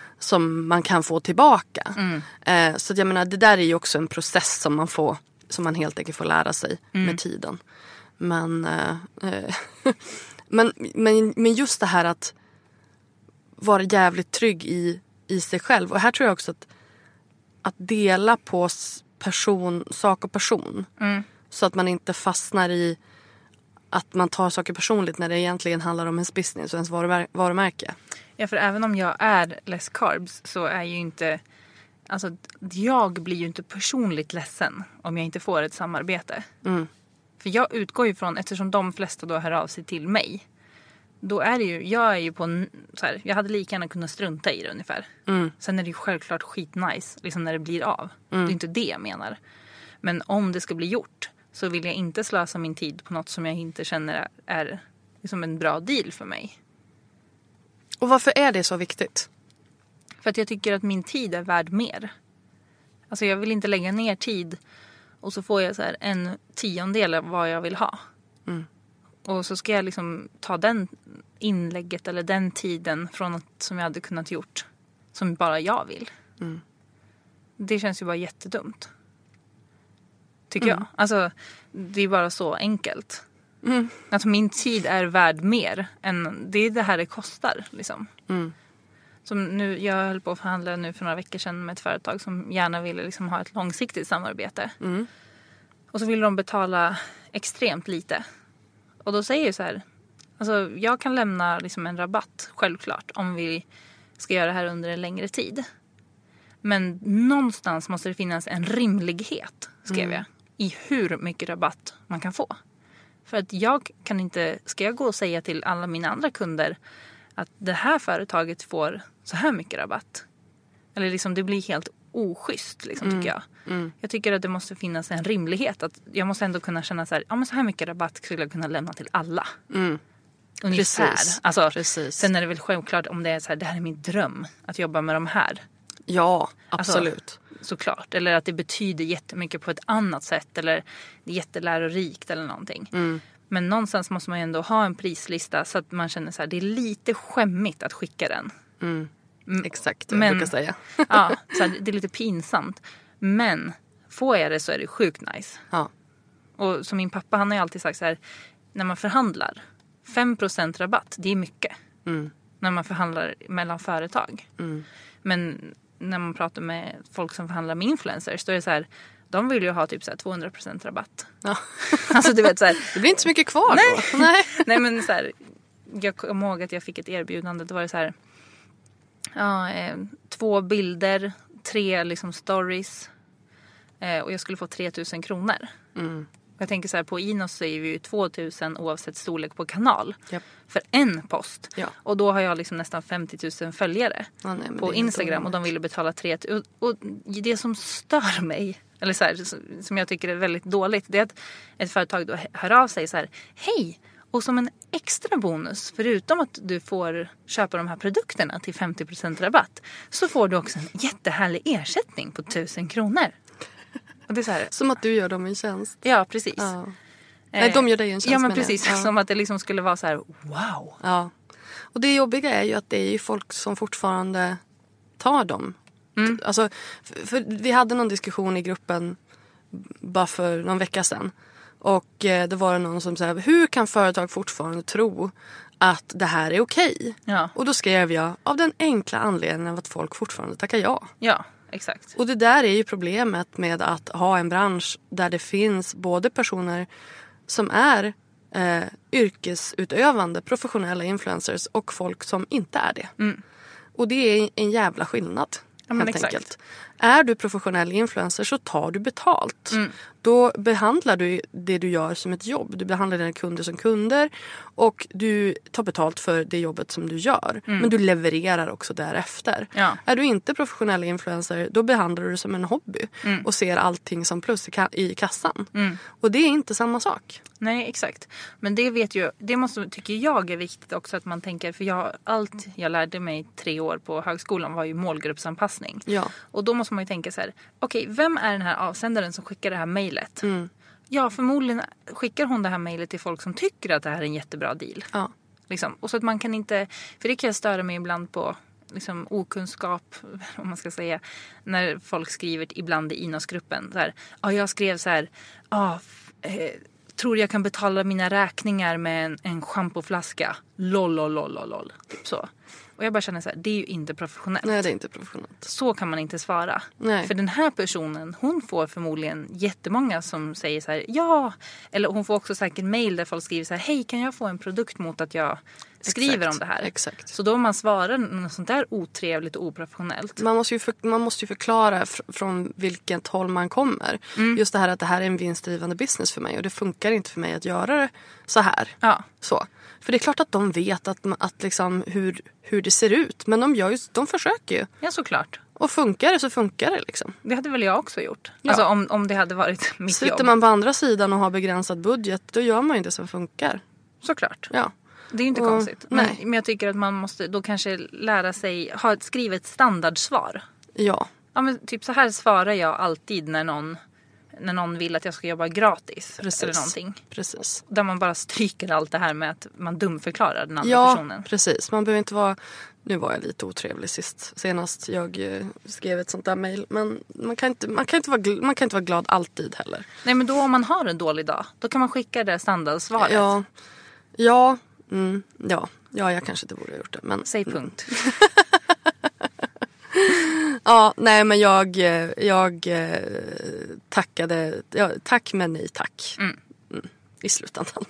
[SPEAKER 5] som man kan få tillbaka. Mm. Eh, så att jag menar, det där är ju också en process som man får, som man helt enkelt får lära sig mm. med tiden. Men, eh, men, men, men just det här att vara jävligt trygg i, i sig själv. Och här tror jag också att, att dela på person, sak och person. Mm. Så att man inte fastnar i att man tar saker personligt när det egentligen handlar om ens business och ens varumär- varumärke.
[SPEAKER 6] Ja, för även om jag är less carbs så är ju inte... Alltså, jag blir ju inte personligt ledsen om jag inte får ett samarbete. Mm. För jag utgår ju från, eftersom de flesta då hör av sig till mig. Då är det ju, jag är ju på en, så här, jag hade lika gärna kunnat strunta i det ungefär. Mm. Sen är det ju självklart skitnice, liksom när det blir av. Mm. Det är inte det jag menar. Men om det ska bli gjort så vill jag inte slösa min tid på något som jag inte känner är liksom en bra deal för mig.
[SPEAKER 5] Och varför är det så viktigt?
[SPEAKER 6] För att jag tycker att min tid är värd mer. Alltså jag vill inte lägga ner tid och så får jag så här en tiondel av vad jag vill ha. Mm. Och så ska jag liksom ta den inlägget eller den tiden från något som jag hade kunnat gjort som bara jag vill. Mm. Det känns ju bara jättedumt. Tycker mm. jag. Alltså, det är bara så enkelt. Mm. Att min tid är värd mer än det är det här det kostar. Liksom. Mm. Som nu, jag höll på att förhandla nu för några veckor sedan med ett företag som gärna ville liksom ha ett långsiktigt samarbete. Mm. Och så ville de betala extremt lite. Och då säger jag så här, alltså jag kan lämna liksom en rabatt, självklart, om vi ska göra det här under en längre tid. Men någonstans måste det finnas en rimlighet, skrev mm. jag, i hur mycket rabatt man kan få. För att jag kan inte, ska jag gå och säga till alla mina andra kunder att det här företaget får så här mycket rabatt? Eller liksom det blir helt oschysst, liksom, mm. tycker jag. Mm. Jag tycker att det måste finnas en rimlighet. Att jag måste ändå kunna känna så här, ja men så här mycket rabatt skulle jag kunna lämna till alla. Mm. Ungefär. Precis. Alltså, Precis. Sen är det väl självklart om det är så här, det här är min dröm att jobba med de här.
[SPEAKER 5] Ja, absolut.
[SPEAKER 6] Alltså, såklart. Eller att det betyder jättemycket på ett annat sätt. Eller det är jättelärorikt eller någonting. Mm. Men någonstans måste man ju ändå ha en prislista så att man känner så här, det är lite skämmigt att skicka den.
[SPEAKER 5] Mm. Exakt, det jag brukar säga.
[SPEAKER 6] Ja, så här, det är lite pinsamt. Men får jag det så är det sjukt nice. Ja. Och som min pappa, han har ju alltid sagt så här, när man förhandlar, fem procent rabatt, det är mycket. Mm. När man förhandlar mellan företag. Mm. Men när man pratar med folk som förhandlar med influencers, då är det så här, de vill ju ha typ så här tvåhundra procent rabatt. Ja. Alltså du vet så här,
[SPEAKER 5] det blir inte så mycket kvar
[SPEAKER 6] nej.
[SPEAKER 5] då.
[SPEAKER 6] Nej. Nej men så här, jag kommer ihåg att jag fick ett erbjudande, då var det så här, ja, eh, två bilder, tre liksom stories, eh, och jag skulle få tre tusen kronor. Mm. Jag tänker så här, på Inos så är vi ju två tusen oavsett storlek på kanal. Yep. För en post. Ja. Och då har jag liksom nästan femtio tusen följare ja, nej, på Instagram. Och de ville betala tre tusen. Och, och det som stör mig, eller så här, som jag tycker är väldigt dåligt, det är att ett företag då hör av sig så här, hej! Och som en extra bonus, förutom att du får köpa de här produkterna till femtio procent rabatt, så får du också en jättehärlig ersättning på tusen kronor. Och det är så här,
[SPEAKER 5] som att du gör dem en tjänst.
[SPEAKER 6] Ja, precis.
[SPEAKER 5] Ja. Nej, de gör dig en tjänst.
[SPEAKER 6] Ja, men precis. Ja. Som att det liksom skulle vara så här, wow.
[SPEAKER 5] Ja. Och det jobbiga är ju att det är ju folk som fortfarande tar dem. Mm. Alltså, för, för vi hade någon diskussion i gruppen bara för någon vecka sedan. Och eh, det var någon som sa, hur kan företag fortfarande tro att det här är okej? Ja. Och då skrev jag, av den enkla anledningen att folk fortfarande tackar ja.
[SPEAKER 6] Ja. Exakt.
[SPEAKER 5] Och det där är ju problemet med att ha en bransch där det finns både personer som är eh, yrkesutövande, professionella influencers och folk som inte är det. Mm. Och det är en jävla skillnad. Ja, helt exakt. Enkelt. Är du professionell influencer så tar du betalt. Mm. Då behandlar du det du gör som ett jobb. Du behandlar dina kunder som kunder. Och du tar betalt för det jobbet som du gör. Mm. Men du levererar också därefter. Ja. Är du inte professionell influencer, då behandlar du det som en hobby. Mm. Och ser allting som plus i, ka- i kassan. Mm. Och det är inte samma sak.
[SPEAKER 6] Nej, exakt. Men det vet ju, det måste, tycker jag är viktigt också att man tänker. För jag, allt jag lärde mig tre år på högskolan var ju målgruppsanpassning. Ja. Och då måste man ju tänka så här, okej, okay, vem är den här avsändaren som skickar det här mejlet? Mm. Ja, förmodligen skickar hon det här mejlet till folk som tycker att det här är en jättebra deal. Ja. Liksom. Och så att man kan inte, för det kan jag störa mig ibland på liksom, okunskap, om man ska säga, när folk skriver ibland i Inos-gruppen. Så här, ja, jag skrev så här, ja, eh, tror jag kan betala mina räkningar med en, en schampoflaska. Lol, lol, lol, lol, lol. Typ så. Och jag bara känner så här, det är ju inte professionellt.
[SPEAKER 5] Nej, det är inte professionellt.
[SPEAKER 6] Så kan man inte svara. Nej. För den här personen, hon får förmodligen jättemånga som säger så här, ja. Eller hon får också säkert mejl där folk skriver så här, hej, kan jag få en produkt mot att jag skriver exakt, om det här? Exakt. Så då om man svarar något sånt där otrevligt och oprofessionellt.
[SPEAKER 5] Man måste ju, för, man måste ju förklara fr- från vilket håll man kommer. Mm. Just det här att det här är en vinstdrivande business för mig. Och det funkar inte för mig att göra det så här. Ja. Så. För det är klart att de vet att, att liksom hur, hur det ser ut. Men de, gör ju, de försöker ju.
[SPEAKER 6] Ja, såklart.
[SPEAKER 5] Och funkar det så funkar det liksom.
[SPEAKER 6] Det hade väl jag också gjort. Ja. Alltså om, om det hade varit mitt
[SPEAKER 5] Sitter
[SPEAKER 6] jobb.
[SPEAKER 5] Sitter man på andra sidan och har begränsad budget, då gör man ju det som funkar.
[SPEAKER 6] Såklart.
[SPEAKER 5] Ja.
[SPEAKER 6] Det är ju inte och, konstigt. Men, men jag tycker att man måste då kanske lära sig, ha ett skrivet standardsvar.
[SPEAKER 5] Ja.
[SPEAKER 6] Ja, men typ så här svarar jag alltid när någon när någon vill att jag ska jobba gratis.
[SPEAKER 5] Precis.
[SPEAKER 6] Eller någonting.
[SPEAKER 5] Precis.
[SPEAKER 6] Där man bara stryker allt det här med att man dumförklarar den andra
[SPEAKER 5] ja,
[SPEAKER 6] personen.
[SPEAKER 5] Ja, precis. Man behöver inte vara... Nu var jag lite otrevlig sist. Senast jag eh, skrev ett sånt där mejl. Men man kan, inte, man, kan inte vara gl- man kan inte vara glad alltid heller.
[SPEAKER 6] Nej, men då om man har en dålig dag, då kan man skicka det standardsvaret.
[SPEAKER 5] Ja, ja, mm, ja. Ja, jag kanske inte borde ha gjort det. Men...
[SPEAKER 6] Säg punkt.
[SPEAKER 5] Ja, nej men jag, jag tackade, ja, tack men nej tack. Mm. Mm, i slutändan.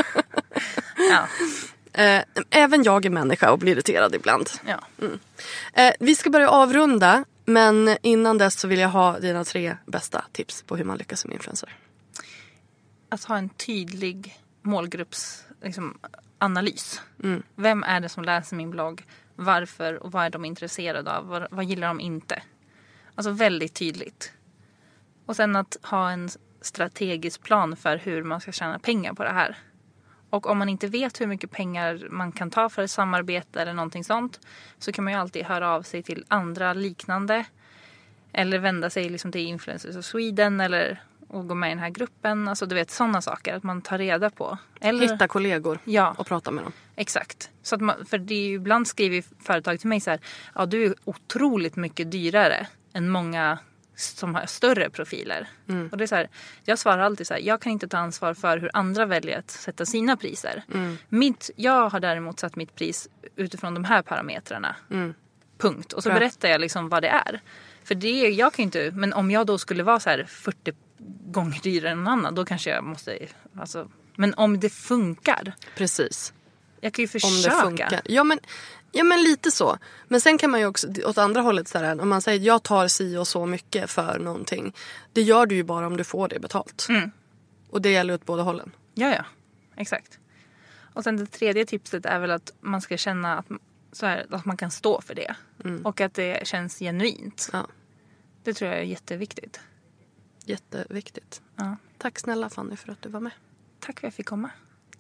[SPEAKER 6] Ja.
[SPEAKER 5] Även jag är människa och blir irriterad ibland.
[SPEAKER 6] Ja.
[SPEAKER 5] Mm. Vi ska börja avrunda, men innan dess så vill jag ha dina tre bästa tips på hur man lyckas som influencer.
[SPEAKER 6] Att ha en tydlig målgrupps liksom, analys.
[SPEAKER 5] Mm.
[SPEAKER 6] Vem är det som läser min blogg? Varför och vad är de intresserade av? Vad, vad gillar de inte? Alltså väldigt tydligt. Och sen att ha en strategisk plan för hur man ska tjäna pengar på det här. Och om man inte vet hur mycket pengar man kan ta för ett samarbete eller någonting sånt, så kan man ju alltid höra av sig till andra liknande. Eller vända sig liksom till Influencers of Sweden eller och gå med i den här gruppen. Alltså du vet, sådana saker att man tar reda på. Eller...
[SPEAKER 5] Hitta kollegor
[SPEAKER 6] ja.
[SPEAKER 5] Och prata med dem.
[SPEAKER 6] Exakt. Så att man, för det är ju, ibland skriver företag till mig så här: ja, du är otroligt mycket dyrare än många som har större profiler. Mm. Och det är så här, jag svarar alltid så här: jag kan inte ta ansvar för hur andra väljer att sätta sina priser. Mm. Mitt, jag har däremot satt mitt pris utifrån de här parametrarna. Mm. Punkt. Och så Bra. berättar jag liksom vad det är. För det är, jag kan inte, men om jag då skulle vara så här fyrtio gånger dyrare än någon annan, då kanske jag måste, alltså, men om det funkar.
[SPEAKER 5] Precis.
[SPEAKER 6] Jag kan ju försöka.
[SPEAKER 5] Om det funkar. Ja men, ja men lite så. Men sen kan man ju också åt andra hållet så här, om man säger jag tar si och så mycket för någonting. Det gör du ju bara om du får det betalt. Mm. Och det gäller åt båda hållen.
[SPEAKER 6] Ja ja, exakt. Och sen det tredje tipset är väl att man ska känna att, så här, att man kan stå för det. Mm. Och att det känns genuint.
[SPEAKER 5] Ja.
[SPEAKER 6] Det tror jag är jätteviktigt.
[SPEAKER 5] Jätteviktigt.
[SPEAKER 6] Ja.
[SPEAKER 5] Tack snälla Fanny för att du var med.
[SPEAKER 6] Tack för att jag fick komma.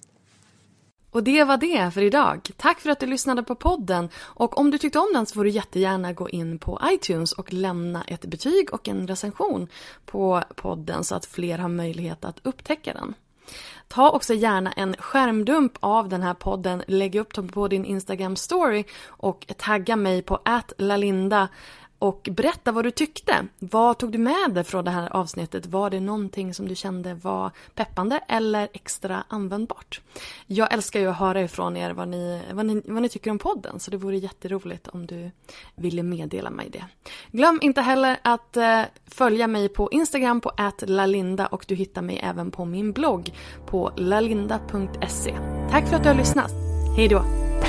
[SPEAKER 5] Och det var det för idag. Tack för att du lyssnade på podden. Och om du tyckte om den så får du jättegärna gå in på iTunes och lämna ett betyg och en recension på podden så att fler har möjlighet att upptäcka den. Ta också gärna en skärmdump av den här podden, lägg upp den på din Instagram story och tagga mig på at lalinda. Och berätta vad du tyckte. Vad tog du med dig från det här avsnittet? Var det någonting som du kände var peppande eller extra användbart? Jag älskar ju att höra ifrån er vad ni, vad ni, vad ni tycker om podden. Så det vore jätteroligt om du ville meddela mig det. Glöm inte heller att eh, följa mig på Instagram på at lalinda. Och du hittar mig även på min blogg på lalinda punkt se. Tack för att du har lyssnat. Hej då!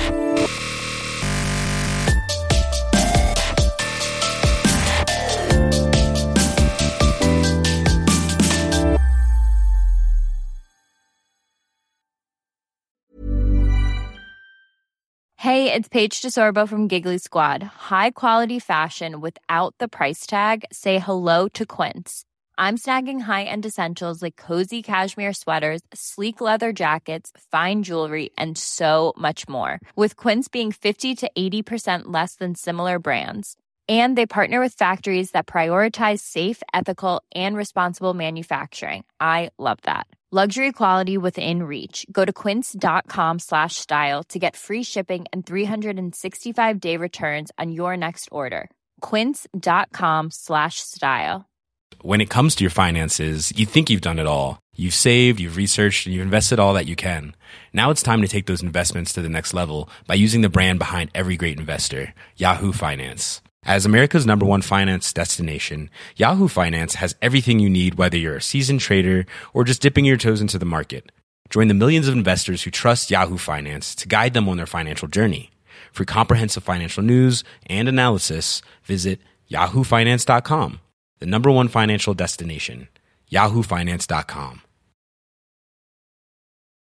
[SPEAKER 4] Hey, it's Paige DeSorbo from Giggly Squad. High quality fashion without the price tag. Say hello to Quince. I'm snagging high-end essentials like cozy cashmere sweaters, sleek leather jackets, fine jewelry, and so much more. With Quince being fifty to eighty percent less than similar brands. And they partner with factories that prioritize safe, ethical, and responsible manufacturing. I love that. Luxury quality within reach. Go to quince.com slash style to get free shipping and three sixty-five day returns on your next order. Quince.com slash style.
[SPEAKER 11] When it comes to your finances, you think you've done it all. You've saved, you've researched, and you've invested all that you can. Now it's time to take those investments to the next level by using the brand behind every great investor, Yahoo Finance. As America's number one finance destination, Yahoo Finance has everything you need, whether you're a seasoned trader or just dipping your toes into the market. Join the millions of investors who trust Yahoo Finance to guide them on their financial journey. For comprehensive financial news and analysis, visit yahoo finance dot com, the number one financial destination, yahoo finance dot com.